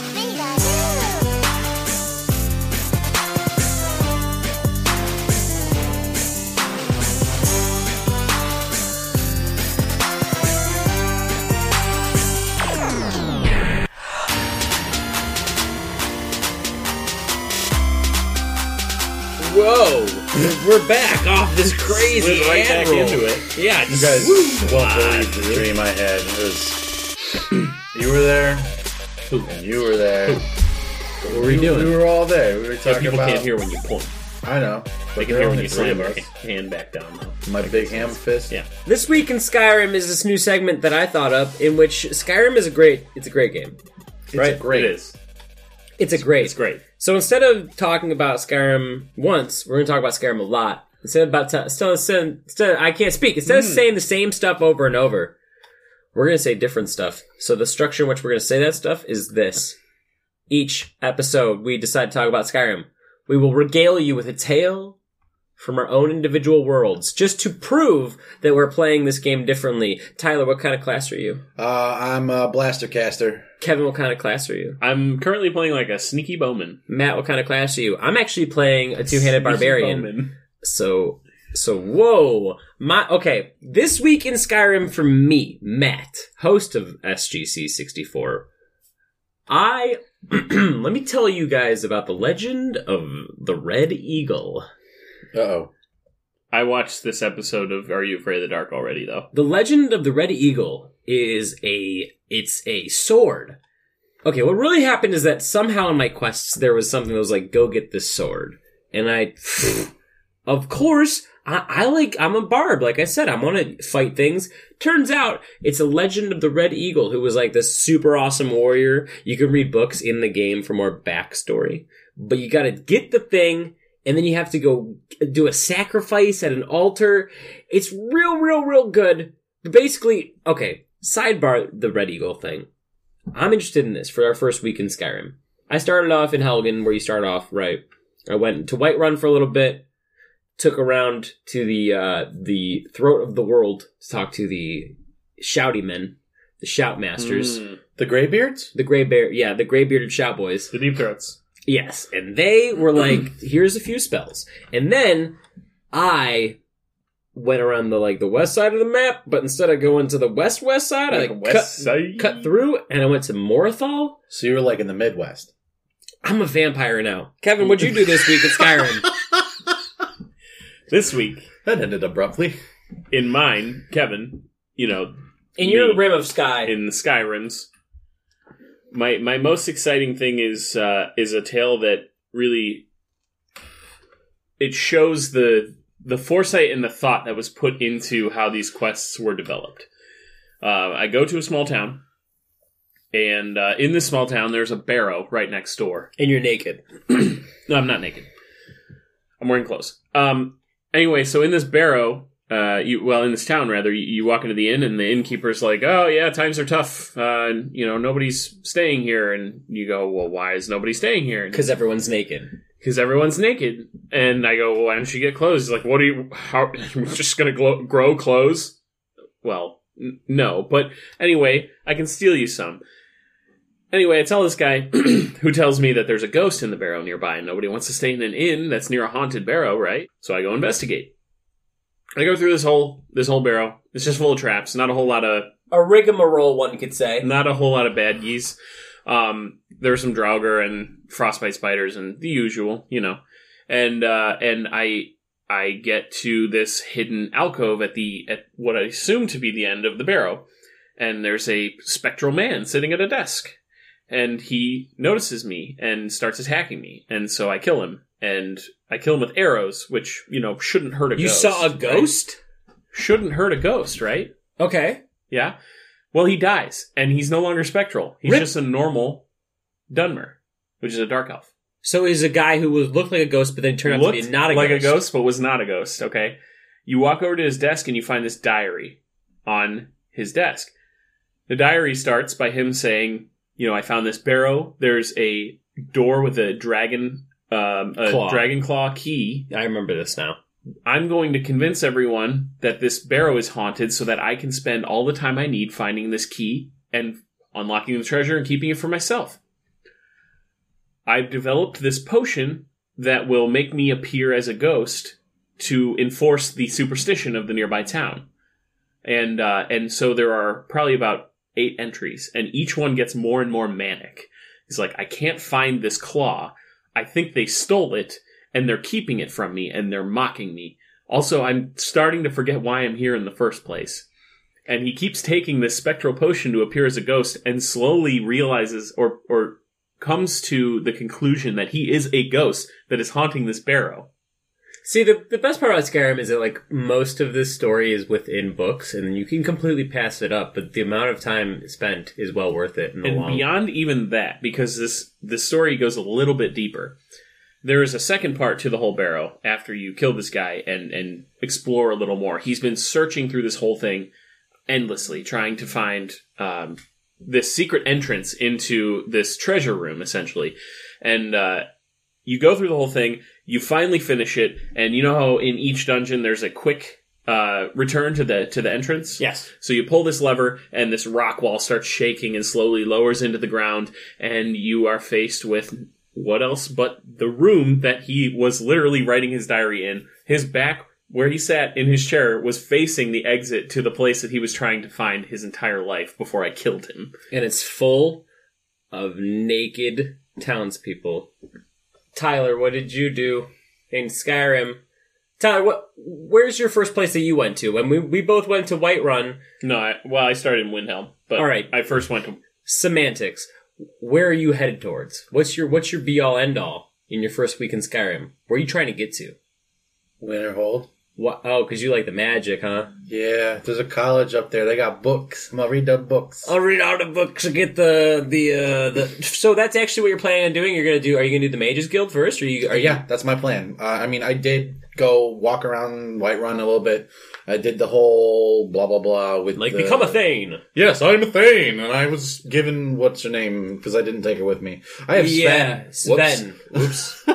Whoa, we're back off this crazy Slid right back roll. into it. Yeah, you guys woo, won't believe the dream I had. It was you were there, and you were there. What were we we, doing? We were all there. We were Yeah, talking people about. can't hear when you point. I know. They can hear when you slam your hand back down, though. My big ham fist. Yeah. This week in Skyrim is this new segment that I thought of, in which Skyrim is a great. It's a great game, It's right? great. It is. It's a great. It's great. So instead of talking about Skyrim once, we're going to talk about Skyrim a lot. Instead of about t- instead, instead, instead I can't speak. Instead of saying the same stuff over and over, we're going to say different stuff. So the structure in which we're going to say that stuff is this. Each episode, we decide to talk about Skyrim. We will regale you with a tale from our own individual worlds, just to prove that we're playing this game differently. Tyler, what kind of class are you? Uh, I'm a blaster caster. Kevin, what kind of class are you? I'm currently playing like a sneaky bowman. Matt, what kind of class are you? I'm actually playing a two-handed Sneaky barbarian. bowman. So, so whoa, my okay. This week in Skyrim for me, Matt, host of S G C sixty-four. I let me tell you guys about the legend of the Red Eagle. Uh oh. I watched this episode of Are You Afraid of the Dark already, though. The legend of the Red Eagle is a it's a sword. Okay, what really happened is that somehow in my quests there was something that was like, go get this sword, and I. Of course, I, I like, I'm a bard. Like I said, I want to fight things. Turns out, it's a legend of the Red Eagle, who was like this super awesome warrior. You can read books in the game for more backstory. But you gotta get the thing, and then you have to go do a sacrifice at an altar. It's real, real, real good. But basically, okay, sidebar the Red Eagle thing. I'm interested in this for our first week in Skyrim. I started off in Helgen, where you start off, right? I went to Whiterun for a little bit. Took around to the uh, the throat of the world to talk to the shouty men, the shout masters, Mm. The Greybeards? the gray bear, yeah, the gray bearded shout boys. The Deep Throats. Yes, and they were like, "Here's a few spells," and then I went around the like the west side of the map, but instead of going to the west west side, Like I west cut, side? cut through, and I went to Morthal. So you were like in the Midwest. I'm a vampire now. Kevin, what'd you do this week at Skyrim? This week, That ended abruptly. in mine, Kevin, you know, In your Me. rim of sky. in the Skyrims, my my most exciting thing is uh, is a tale that really it shows the the foresight and the thought that was put into how these quests were developed. Uh, I go to a small town, and uh, in this small town, there's a barrow right next door. And you're naked. No, I'm not naked. I'm wearing clothes. Um. Anyway, so in this barrow, uh, you well, in this town rather, you, you walk into the inn, and the innkeeper's like, "Oh yeah, times are tough. Uh, you know, nobody's staying here." And you go, "Well, why is nobody staying here?" Because everyone's naked. Because everyone's naked. And I go, "Well, why don't you get clothes?" He's like, "What are you? How? You're just gonna glow, grow clothes?" Well, n- no, but anyway, I can steal you some. Anyway, I tell this guy who tells me that there's a ghost in the barrow nearby and nobody wants to stay in an inn that's near a haunted barrow, right? So I go investigate. I go through this whole this whole barrow. It's just full of traps. Not a whole lot of A rigmarole, one could say. not a whole lot of bad geese. Um, there's some draugr and frostbite spiders and the usual, you know. And uh, and I I get to this hidden alcove at the at what I assume to be the end of the barrow, and there's a spectral man sitting at a desk. And he notices me and starts attacking me. And so I kill him. And I kill him with arrows, which, you know, shouldn't hurt a You ghost. saw a right? ghost? Shouldn't hurt a ghost, right? Okay. Yeah. Well, he dies, and he's no longer spectral. He's Rip. just a normal Dunmer, which is a dark elf. So he's a guy who was looked like a ghost, but then turned out Looked to be not a like ghost. a ghost, but was not a ghost. Okay. You walk over to his desk, and you find this diary on his desk. The diary starts by him saying, you know, I found this barrow. There's a door with a dragon, um, a Claw. dragon claw key. I remember this now. I'm going to convince everyone that this barrow is haunted so that I can spend all the time I need finding this key and unlocking the treasure and keeping it for myself. I've developed this potion that will make me appear as a ghost to enforce the superstition of the nearby town. And uh, and so there are probably about eight entries, and each one gets more and more manic. He's like, I can't find this claw. I think they stole it, and they're keeping it from me, and they're mocking me. Also, I'm starting to forget why I'm here in the first place. And he keeps taking this spectral potion to appear as a ghost, and slowly realizes, or or comes to the conclusion that he is a ghost that is haunting this barrow. See, the the best part about Skyrim is that, like, most of this story is within books, and you can completely pass it up, but the amount of time spent is well worth it in the And long. beyond even that, because this, this story goes a little bit deeper, there is a second part to the whole barrow after you kill this guy and, and explore a little more. He's been searching through this whole thing endlessly, trying to find um, this secret entrance into this treasure room, essentially. And uh, you go through the whole thing, you finally finish it, and you know how in each dungeon there's a quick uh, return to the to the entrance? Yes. So you pull this lever, and this rock wall starts shaking and slowly lowers into the ground, and you are faced with what else but the room that he was literally writing his diary in. His back, where he sat in his chair, was facing the exit to the place that he was trying to find his entire life before I killed him. And it's full of naked townspeople. Tyler, what did you do in Skyrim? Tyler, what? Where's your first place that you went to? And we we both went to Whiterun. No, I, well, I started in Windhelm, but All right. I first went to... Semantics. Where are you headed towards? What's your what's your be all end all in your first week in Skyrim? Where are you trying to get to? Winterhold. What? Oh, because you like the magic, huh? Yeah, there's a college up there. They got books. I'm gonna read the books. I'll read all the books and get the the uh, the. So that's actually what you're planning on doing. You're gonna do. Are you gonna do the Mages Guild first, or are you? Are you... Yeah, that's my plan. Uh, I mean, I did go walk around Whiterun a little bit. I did the whole blah blah blah with Like the... become a Thane. Yes, I'm a Thane, and I was given what's her name because I didn't take her with me. I have Yeah, Sven. Whoops. Sven. Oops.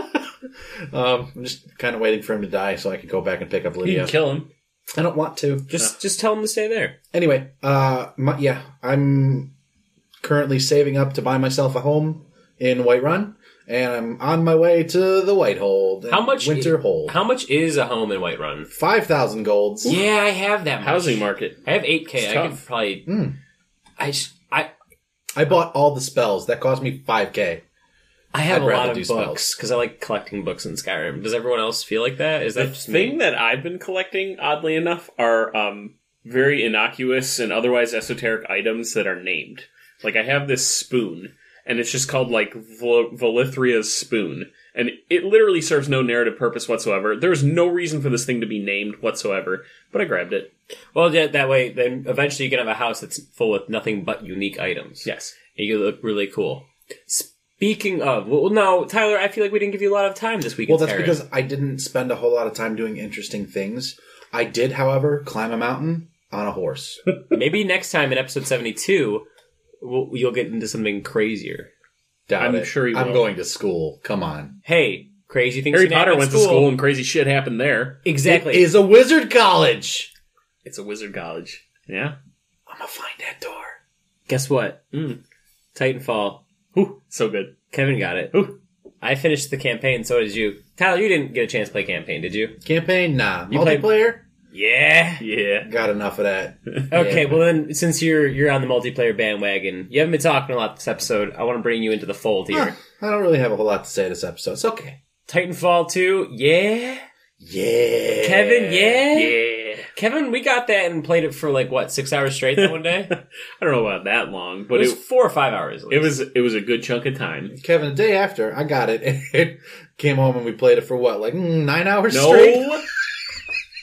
um, I'm just kind of waiting for him to die so I can go back and pick up You Lydia. can kill him. I don't want to. Just just tell him to stay there. Anyway, uh, my, yeah, I'm currently saving up to buy myself a home in Whiterun, and I'm on my way to the Whitehold. How much? Winterhold. How much is a home in Whiterun? Five thousand golds. Yeah, I have that much. Housing market. I have eight k. It's I tough. could probably. Mm. I just, I I bought all the spells. That cost me five k. I have I'd a rather lot of do spells. books because I like collecting books in Skyrim. Does everyone else feel like that? Is The that just thing me? that I've been collecting, oddly enough, are um, very innocuous and otherwise esoteric items that are named. Like, I have this spoon, and it's just called, like, Vol- Volithria's spoon. And it literally serves no narrative purpose whatsoever. There's no reason for this thing to be named whatsoever, but I grabbed it. Well, yeah, that way, then eventually you can have a house that's full with nothing but unique items. Yes. And you look really cool. Speaking of, well, no, Tyler, I feel like we didn't give you a lot of time this week. Well, in that's Skyrim. because I didn't spend a whole lot of time doing interesting things. I did, however, climb a mountain on a horse. Maybe next time in episode seventy-two, we'll, you'll get into something crazier. Doubt I'm it. sure he I'm will. going to school. Come on. Hey, crazy things. Harry can happen Potter at went to school and crazy shit happened there. Exactly. It is a wizard college. It's a wizard college. Yeah? I'm gonna find that door. Guess what? Mm. Titanfall. Whew, so good. Kevin got it. Ooh. I finished the campaign, so did you. Tyler, you didn't get a chance to play campaign, did you? Campaign? Nah. You played- Multiplayer? Yeah. Yeah. Got enough of that. Okay, Yeah. well then, since you're you're on the multiplayer bandwagon, you haven't been talking a lot this episode. I want to bring you into the fold here. Huh, I don't really have a whole lot to say this episode. It's okay. Titanfall two, yeah. Yeah. Kevin, yeah. Yeah. Kevin, we got that and played it for like what six hours straight that one day. It I don't know about that long, but was it, four or five hours. At it least. was it was a good chunk of time. Kevin, the day after, I got it. It came home and we played it for what, like mm, nine hours No. straight?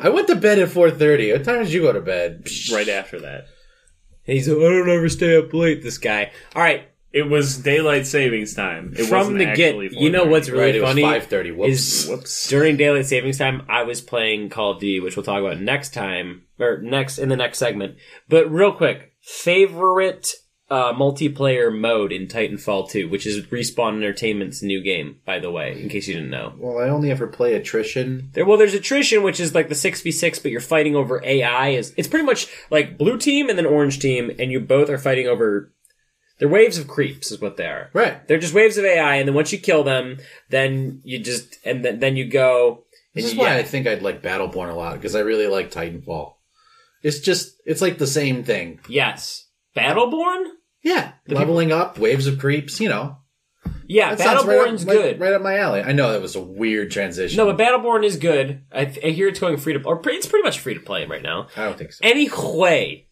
I went to bed at four thirty. What time did you go to bed? Right after that. He's like, I don't ever stay up late, this guy. All right. It was daylight savings time. It From wasn't the get, actually you know what's really Right, it was funny five thirty. Whoops. is Whoops. during daylight savings time, I was playing Call of Duty, which we'll talk about next time, or next in the next segment. But real quick, favorite uh, multiplayer mode in Titanfall two, which is Respawn Entertainment's new game, by the way, in case you didn't know. Well, I only ever play attrition. There, well, there's attrition, which is like the six v six, but you're fighting over A I. Is It's pretty much like blue team and then orange team, and you both are fighting over... They're waves of creeps, is what they are. Right. They're just waves of A I, and then once you kill them, then you just... And then, then you go... This is you, why yeah. I think I'd like Battleborn a lot, because I really like Titanfall. It's just, it's like the same thing. Yes. Battleborn? Yeah. Leveling up, waves of creeps, you know. Yeah, That sounds right up- Battleborn's right- good. Right up my alley. I know that was a weird transition. No, but Battleborn is good. I, I hear it's going free to... Or pre- it's pretty much free to play right now. I don't think so. Anyway...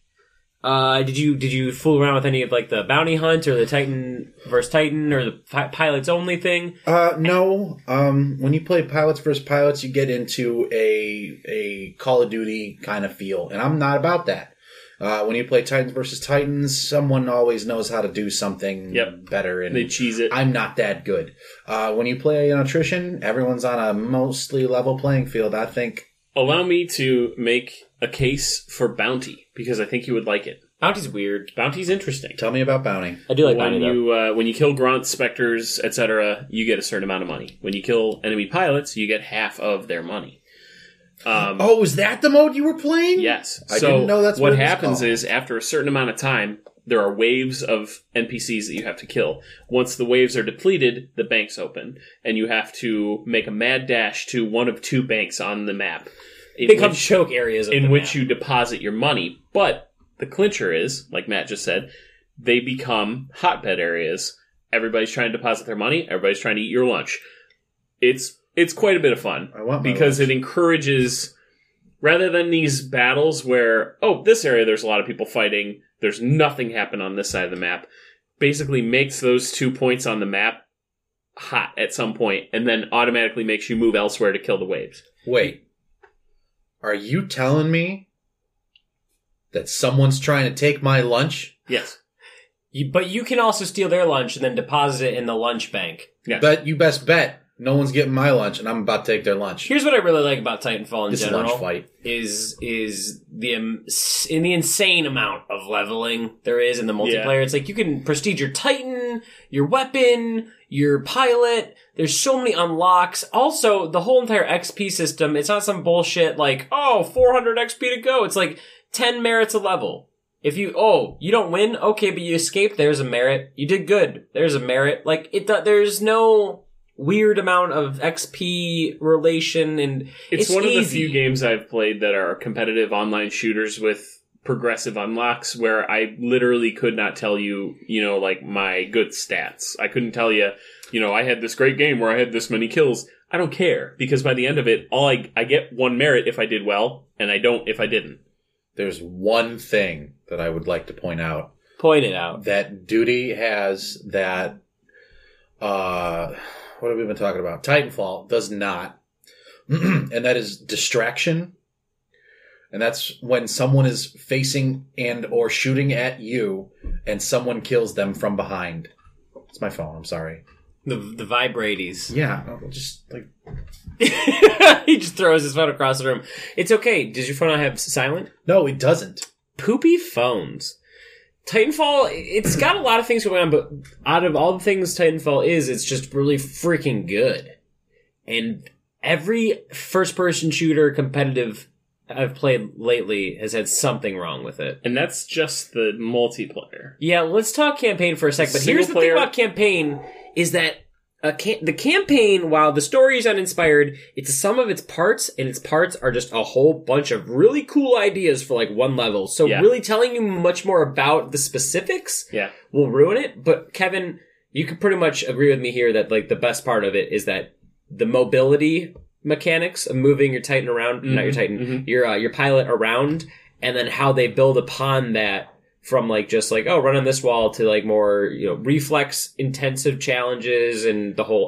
Uh, did you did you fool around with any of like the bounty hunt or the Titan versus Titan or the pi- pilots only thing? Uh, no. Um, when you play Pilots versus Pilots, you get into a a Call of Duty kind of feel, and I'm not about that. Uh, when you play Titans versus Titans, someone always knows how to do something Yep. better, and They cheese it. I'm not that good. Uh, when you play an attrition, everyone's on a mostly level playing field. I think. Allow me to make a case for Bounty, because I think you would like it. Bounty's weird. Bounty's interesting. Tell me about Bounty. I do like when Bounty though. you uh, when you kill grunts, specters, et cetera, you get a certain amount of money. When you kill enemy pilots, you get half of their money. Um, Oh, is that the mode you were playing? yes. I so didn't know that's what what it was happens called. is after a certain amount of time, there are waves of N P Cs that you have to kill. Once the waves are depleted, the banks open, and you have to make a mad dash to one of two banks on the map. in Become which- choke areas of in the which map. you deposit your money. But the clincher is, like Matt just said, they become hotbed areas. Everybody's trying to deposit their money. Everybody's trying to eat your lunch. It's it's quite a bit of fun I want my because lunch. it encourages, rather than these battles where, oh, this area there's a lot of people fighting, there's nothing happen on this side of the map, basically makes those two points on the map hot at some point and then automatically makes you move elsewhere to kill the waves. Wait. Are you telling me that someone's trying to take my lunch? Yes. You, but you can also steal their lunch and then deposit it in the lunch bank. Yes. Bet you best bet no one's getting my lunch, and I'm about to take their lunch. Here's what I really like about Titanfall in This general. lunch fight. is is the um, in the insane amount of leveling there is in the multiplayer. Yeah. It's like you can prestige your Titan, your weapon, your pilot. There's so many unlocks. Also, the whole entire X P system. It's not some bullshit like oh four hundred X P to go. It's like ten merits a level. If you oh you don't win, okay, but you escaped. There's a merit. You did good. There's a merit. Like it. There's no weird amount of X P relation, and It's, it's, one of the easy. few games I've played that are competitive online shooters with progressive unlocks where I literally could not tell you, you know, like my good stats. I couldn't tell you, you know, I had this great game where I had this many kills. I don't care because by the end of it, all I, I get one merit if I did well and I don't if I didn't. There's one thing that I would like to point out. Point it out. That Duty has that, uh, what have we been talking about? Titanfall does not. And that is distraction. And that's when someone is facing and or shooting at you and someone kills them from behind. It's my phone, I'm sorry. The the vibraties. Yeah, just like He just throws his phone across the room. It's okay. Does your phone not have silent? no, it doesn't. Poopy phones. Titanfall, it's got a lot of things going on, but out of all the things Titanfall is, it's just really freaking good. And every first-person shooter competitive I've played lately has had something wrong with it. And that's just the multiplayer. Yeah, let's talk campaign for a sec. But Single here's the player- thing about campaign is that a cam- the campaign, while the story is uninspired, it's a sum of its parts, and its parts are just a whole bunch of really cool ideas for like one level. So Yeah. really telling you much more about the specifics Yeah. will ruin it. But Kevin, you could pretty much agree with me here that like the best part of it is that the mobility mechanics of moving your Titan around, not your Titan, mhm. your uh, your pilot around, and then how they build upon that from like just like oh run on this wall to like more you know reflex intensive challenges and the whole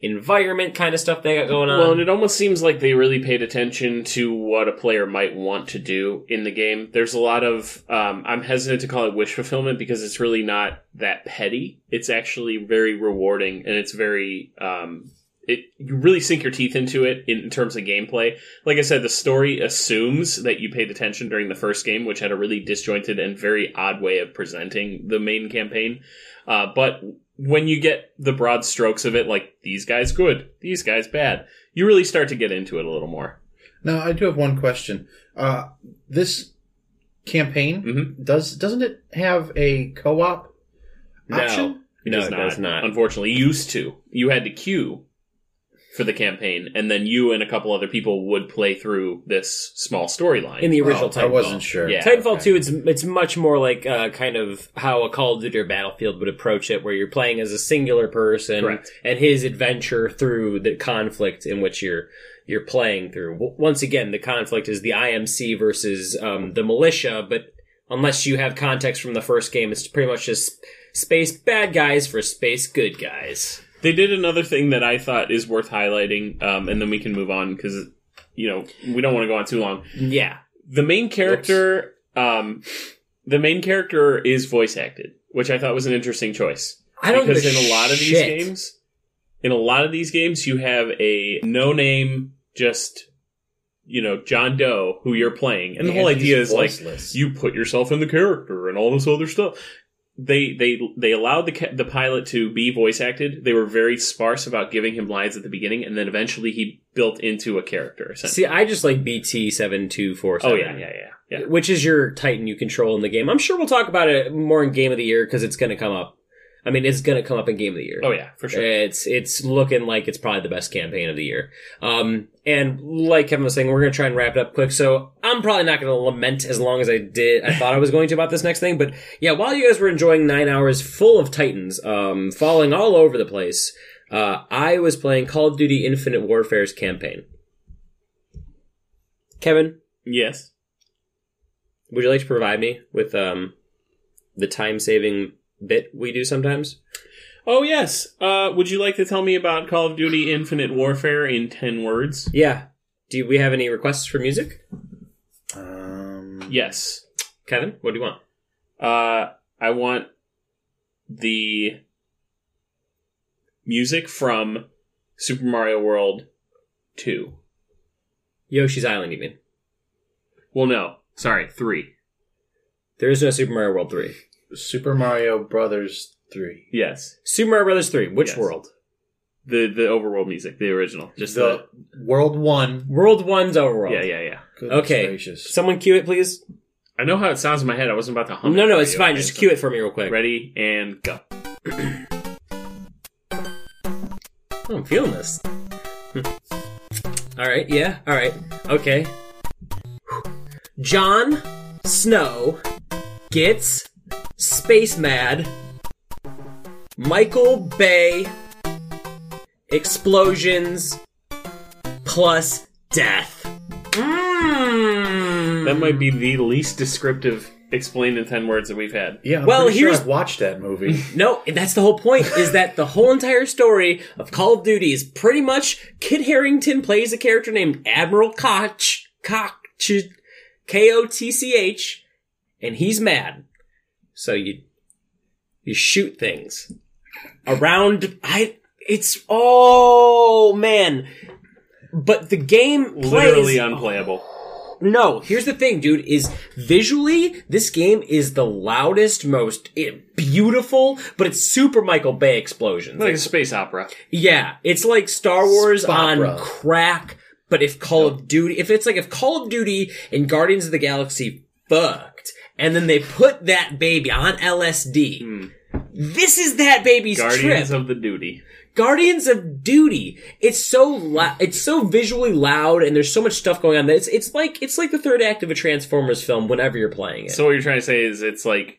environment kind of stuff they got going on. Well, and it almost seems like they really paid attention to what a player might want to do in the game. There's a lot of, um, I'm hesitant to call it wish fulfillment because it's really not that petty. It's actually very rewarding, and it's very, um, it you really sink your teeth into it in terms of gameplay. Like I said, the story assumes that you paid attention during the first game, which had a really disjointed and very odd way of presenting the main campaign. Uh, but when you get the broad strokes of it, like, these guys good, these guys bad, you really start to get into it a little more. Now, I do have one question. Uh, this campaign, Mm-hmm. does, doesn't it have a co-op option? It No, does it not, does not. Unfortunately, used to. You had to queue for the campaign, and then you and a couple other people would play through this small storyline. in the original Oh, Titanfall. I wasn't sure. Yeah. Titanfall Okay. two, it's it's much more like uh, kind of how a Call of Duty or Battlefield would approach it, where you're playing as a singular person Correct. and his adventure through the conflict in which you're you're playing through. W- Once again, the conflict is the I M C versus um, the militia, but unless you have context from the first game, it's pretty much just space bad guys for space good guys. They did another thing that I thought is worth highlighting, um, and then we can move on, because, you know, we don't want to go on too long. Yeah. The main character, um, the main character is voice acted, which I thought was an interesting choice. I don't because give a in a lot of these shit. games, in a lot of these games, you have a no name, just, you know, John Doe who you're playing, and the whole And idea he's is like voiceless. you put yourself in the character and all this other stuff. They they they allowed the ca- the pilot to be voice acted. They were very sparse about giving him lines at the beginning, and then eventually he built into a character. See, I just like B T seven two four oh seven. yeah, yeah, yeah, yeah. Which is your Titan you control in the game. I'm sure we'll talk about it more in Game of the Year because it's going to come up. I mean, it's going to come up in Game of the Year. Oh yeah, for sure. It's it's looking like it's probably the best campaign of the year. Um, and like Kevin was saying, we're going to try and wrap it up quick. So I'm probably not going to lament as long as I did. I thought I was going to about this next thing. But yeah, while you guys were enjoying nine hours full of Titans, um, falling all over the place, uh, I was playing Call of Duty Infinite Warfare's campaign. Kevin, Yes. would you like to provide me with um, the time-saving bit we do sometimes? Oh yes. Uh, would you like to tell me about Call of Duty Infinite Warfare in ten words? Yeah. Do we have any requests for music? Um, Yes. Kevin, what do you want? Uh, I want the music from Super Mario World two. Yoshi's Island, you mean? Well, no. Sorry, three. There is no Super Mario World three. Super Mario Brothers three. Yes. Super Mario Brothers three. Which Yes. world? The the overworld music, the original. Just The World One. World one's Overworld. the... Yeah, yeah, yeah. Goodness Okay. gracious. Someone cue it, please. I know how it sounds in my head. I wasn't about to hum No, it no, for it's you. fine. Okay, Just so- cue it for me real quick. Ready, and go. Oh, I'm feeling this. Hmm. All right, yeah, all right, okay. Jon Snow gets space mad. Michael Bay explosions plus death. Mm. That might be the least descriptive explained in ten words that we've had. Yeah, I'm Well, pretty sure here's- I've watched that movie. No, that's the whole point, is that the whole entire story of Call of Duty is pretty much Kit Harington plays a character named Admiral Koch, Koch, K O T C H, and he's mad. So you, you shoot things around, I, it's, oh man. But the game plays... Literally unplayable. No, here's the thing, dude, is visually, this game is the loudest, most eh, beautiful, but it's super Michael Bay explosions. Like a space opera. Yeah, it's like Star Wars on Spopra. crack, but if Call of Duty, if it's like if Call of Duty and Guardians of the Galaxy fucked, and then they put that baby on L S D, this is that baby's Guardians trip. of the Duty. Guardians of Duty. It's so loud. It's so visually loud, and there's so much stuff going on that it's it's like it's like the third act of a Transformers film. Whenever you're playing it, So what you're trying to say is it's like,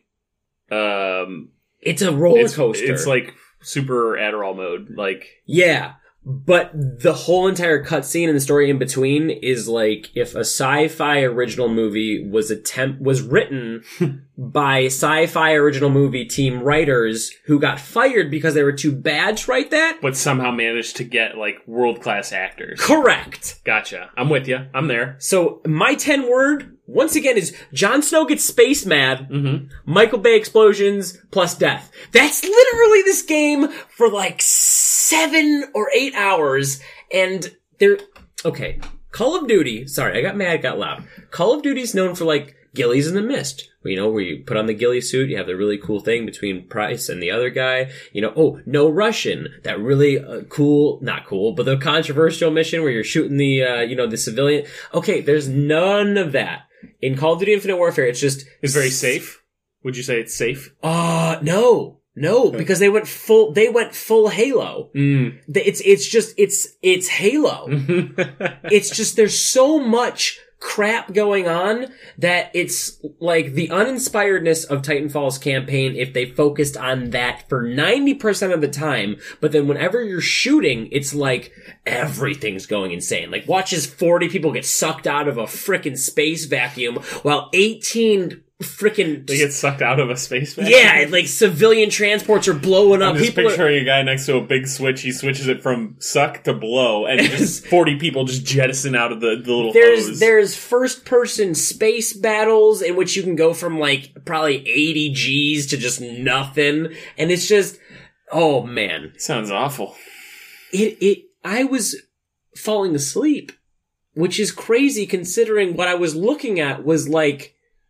um, it's a roller it's, coaster. it's like super Adderall mode. Like, yeah, But the whole entire cutscene and the story in between is like if a sci-fi original movie was attempt was written by sci-fi original movie team writers who got fired because they were too bad to write that. But somehow managed to get, like, world-class actors. Correct. Gotcha. I'm with you. I'm there. So my ten word, once again, is Jon Snow gets space mad, Mm-hmm. Michael Bay explosions, plus death. That's literally this game for like seven or eight hours, and they're... Okay, Call of Duty, sorry, I got mad, got loud. Call of Duty's known for like Gillies in the Mist. You know, where you put on the ghillie suit, you have the really cool thing between Price and the other guy. You know, oh, no Russian. That really uh, cool, not cool, but the controversial mission where you're shooting the, uh, you know, the civilian. Okay, there's none of that. In Call of Duty Infinite Warfare, it's just... It's very safe. Would you say it's safe? Uh, no. No, because they went full, they went full Halo. Mm. It's, it's just, it's, it's Halo. It's just, there's so much crap going on that it's like the uninspiredness of Titanfall's campaign if they focused on that for ninety percent of the time, but then whenever you're shooting, it's like everything's going insane. Like watch as forty people get sucked out of a frickin' space vacuum while eighteen frickin' They get sucked out of a space van? yeah, like civilian transports are blowing up. I'm just People are, picturing a guy next to a big switch. He switches it from suck to blow, and just forty people just jettison out of the, the little There's hose. there's first person space battles in which you can go from like probably eighty G's to just nothing, and it's just oh man, Sounds awful. it it I was falling asleep, which is crazy considering what I was looking at was like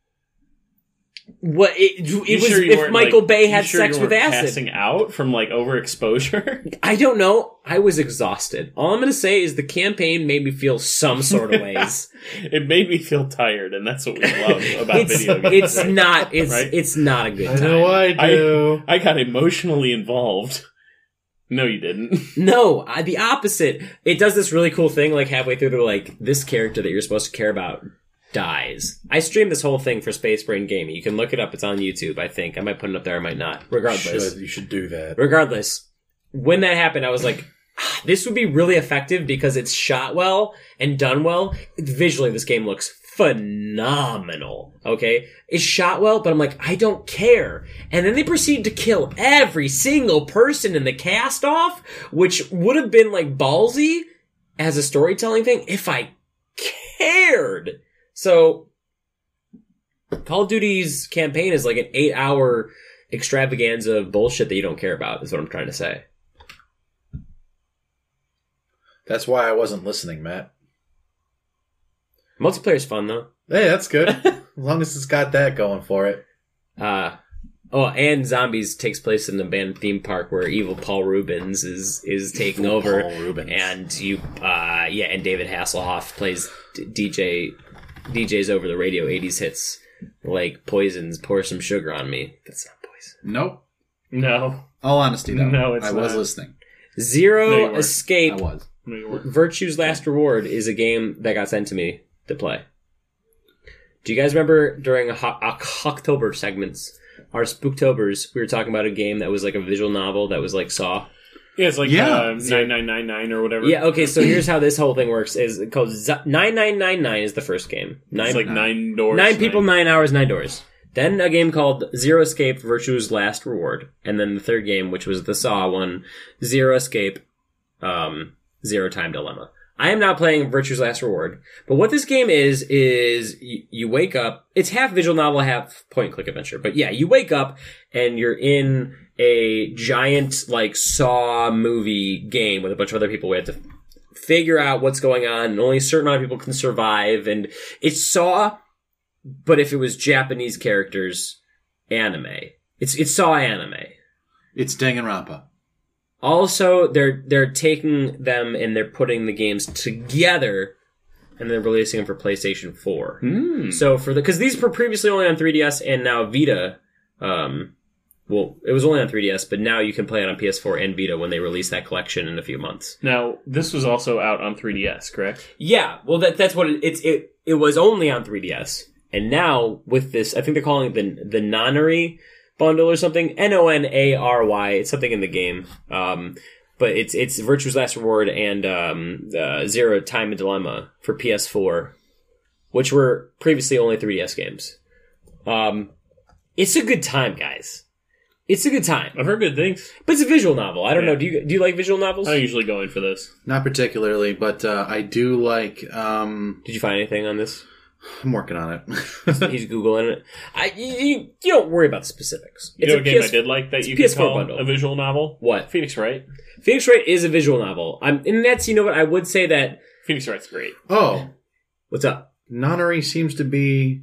what it, You it was sure you if weren't, Michael like- Bay you had sure sex you with weren't acid. Passing out from like overexposure. I don't know. I was exhausted. All I'm going to say is the campaign made me feel some sort of ways. It made me feel tired, and that's what we love about it's, video games. it's not. It's Right? it's not a good I time. know I do. I got emotionally involved. No, you didn't. No, I, the opposite. It does this really cool thing, like halfway through, they're like, this character that you're supposed to care about dies. I streamed this whole thing for Space Brain Gaming. You can look it up. It's on YouTube, I think. I might put it up there, I might not. Regardless. Should, you should do that. Regardless, when that happened, I was like, ah, this would be really effective because it's shot well and done well. Visually, this game looks phenomenal. Okay? It's shot well, but I'm like, I don't care. And then they proceed to kill every single person in the cast off, which would have been like ballsy as a storytelling thing if I cared. So, Call of Duty's campaign is like an eight hour extravaganza of bullshit that you don't care about, is what I'm trying to say. That's why I wasn't listening, Matt. Multiplayer's fun, though. Hey, that's good. As long as it's got that going for it. Uh, oh, and Zombies takes place in an abandoned theme park where evil Paul Rubens is is taking Evil over. Paul Rubens. And you, uh, yeah, and David Hasselhoff plays d- DJ, D Js over the radio eighties hits like Poison's Pour Some Sugar on Me. That's not Poison. Nope. No. All honesty, though. No, it's I was not. listening. Zero No, you weren't. Escape. I was. No, you weren't. Virtue's Last Reward is a game that got sent to me to play. Do you guys remember during a ho- October segments, our Spooktobers, we were talking about a game that was like a visual novel that was like Saw? Yeah, it's like Yeah. uh, nine nine nine nine or whatever. Yeah, okay, so here's how this whole thing works. Is called Z- nine nine nine nine is the first game. Nine, It's like nine doors. nine people, nine hours, nine doors. Then a game called Zero Escape, Virtue's Last Reward. And then the third game, which was the Saw one, Zero Escape, um, Zero Time Dilemma. I am now playing Virtue's Last Reward. But what this game is, is you, you wake up, it's half visual novel, half point and click adventure. But yeah, you wake up and you're in a giant, like, Saw movie game with a bunch of other people. We have to figure out what's going on, and only a certain amount of people can survive. And it's Saw, but if it was Japanese characters, anime. It's, it's Saw anime. It's Danganronpa. Also, they're they're taking them and they're putting the games together, and then releasing them for PlayStation four. Hmm. So for the because these were previously only on three D S and now Vita. Um, well, it was only on three D S, but now you can play it on P S four and Vita when they release that collection in a few months. Now, this was also out on three D S, correct? Yeah, well that that's what it, it's it it was only on three D S, and now with this, I think they're calling it the the Nonary bundle or something. N O N A R Y. It's something in the game. Um, but it's it's Virtue's Last Reward and um, uh, Zero Time and Dilemma for P S four, which were previously only three D S games. Um, it's a good time, guys. It's a good time. I've heard good things. But it's a visual novel. I don't Yeah. know. Do you do you like visual novels? I usually go in for this. Not particularly, but uh, I do like. Um, Did you find anything on this? I'm working on it. He's Googling it. I, you, you don't worry about the specifics. You know a a game P S I did like that you P S could four call bundle. a visual novel? What? Phoenix Wright. Phoenix Wright is a visual novel. I'm, and that's, you know what, I would say that... Phoenix Wright's great. Oh, What's up? Nonary seems to be.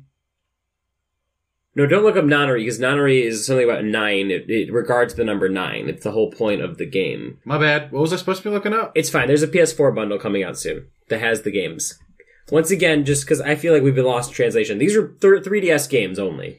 No, don't look up Nonary, because Nonary is something about nine. It, it regards the number nine. It's the whole point of the game. My bad. What was I supposed to be looking up? It's fine. There's a P S four bundle coming out soon that has the games. Once again, just because I feel like we've been lost in translation. These are th- three D S games only.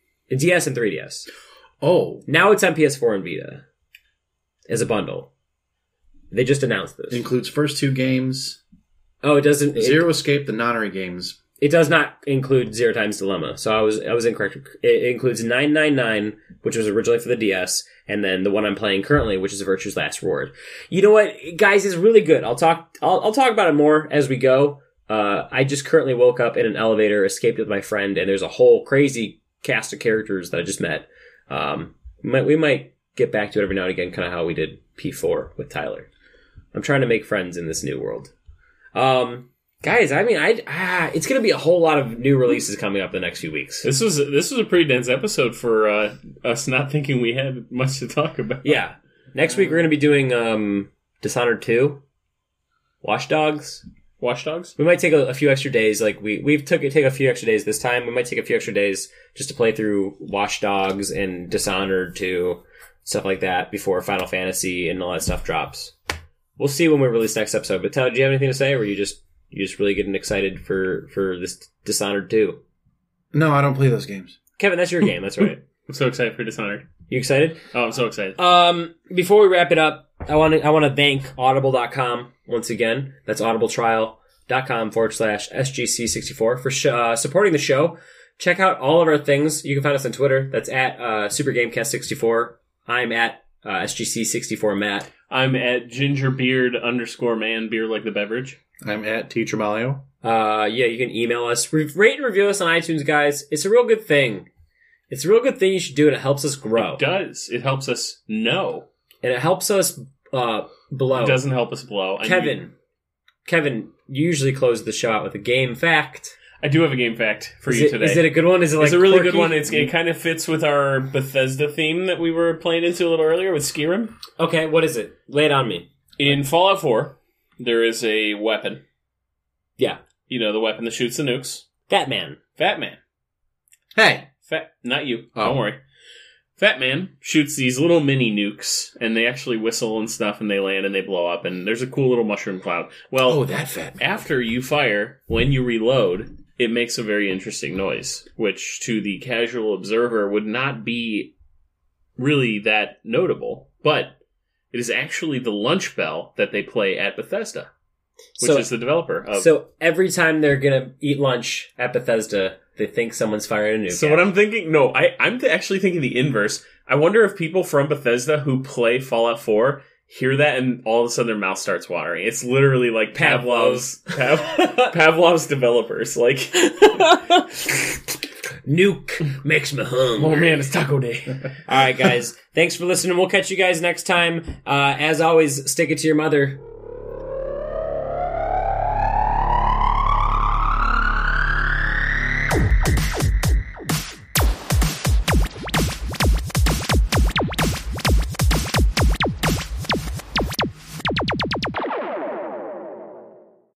D S and three D S. Oh, Now it's on P S four and Vita as a bundle. They just announced this. includes first two games. Oh, it doesn't. It, Zero Escape, the Nonary games. it does not include Zero Time's Dilemma. So I was I was incorrect. It includes nine nine nine, which was originally for the D S, and then the one I'm playing currently, which is Virtue's Last Reward. You know what, guys? It's really good. I'll talk. I'll, I'll talk about it more as we go. Uh, I just currently woke up in an elevator, escaped with my friend, and there's a whole crazy cast of characters that I just met. Um, we might, we might get back to it every now and again, kind of how we did P four with Tyler. I'm trying to make friends in this new world. Um, guys, I mean, I ah, it's going to be a whole lot of new releases coming up the next few weeks. This was this was a pretty dense episode for uh, us not thinking we had much to talk about. Yeah. Next week, we're going to be doing um, Dishonored two, Watch Dogs. Watch Dogs? We might take a, a few extra days. Like we we've took take a few extra days this time. We might take a few extra days just to play through Watch Dogs and Dishonored two, stuff like that before Final Fantasy and all that stuff drops. We'll see when we release next episode. But Tyler, do you have anything to say, or are you just you just really getting excited for for this Dishonored two? No, I don't play those games. Kevin, that's your game. That's right. I'm so excited for Dishonored. You excited? Oh, I'm so excited. Um, before we wrap it up, I want to I want to thank Audible dot com once again. That's audibletrial.com forward slash SGC64 for sh- uh, supporting the show. Check out all of our things. You can find us on Twitter. That's at uh, SuperGamecast sixty-four. I'm at uh, S G C sixty-four Matt. I'm at gingerbeard underscore man, beer like the beverage. I'm at Teacher Malio. Uh, yeah, you can email us. Re- rate and review us on iTunes, guys. It's a real good thing. It's a real good thing you should do, and it helps us grow. It does. It helps us know. And it helps us uh, blow. It doesn't help us blow. I Kevin, mean, Kevin, you usually close the show out with a game fact. I do have a game fact for is you it, today. Is it a good one? Is it like it's a really quirky? good one. It's, it kind of fits with our Bethesda theme that we were playing into a little earlier with Skyrim. Okay, what is it? Lay it on me. In Fallout four, there is a weapon. Yeah. You know, the weapon that shoots the nukes. Fat Man. Fat Man. Hey! Fat, not you. Oh. Don't worry. Fat Man shoots these little mini nukes, and they actually whistle and stuff, and they land and they blow up, and there's a cool little mushroom cloud. Well, Oh, that fat. after you fire, when you reload, it makes a very interesting noise, which to the casual observer would not be really that notable, but it is actually the lunch bell that they play at Bethesda, which So- is the developer of... So every time they're gonna eat lunch at Bethesda, they think someone's firing a nuke. So at what them. I'm thinking, no, I, I'm th- actually thinking the inverse. I wonder if people from Bethesda who play Fallout four hear that and all of a sudden their mouth starts watering. It's literally like Pavlov's Pav, Pavlov's developers. Like, Nuke makes me hungry. oh man, it's taco day. All right, guys. Thanks for listening. We'll catch you guys next time. Uh, as always, stick it to your mother.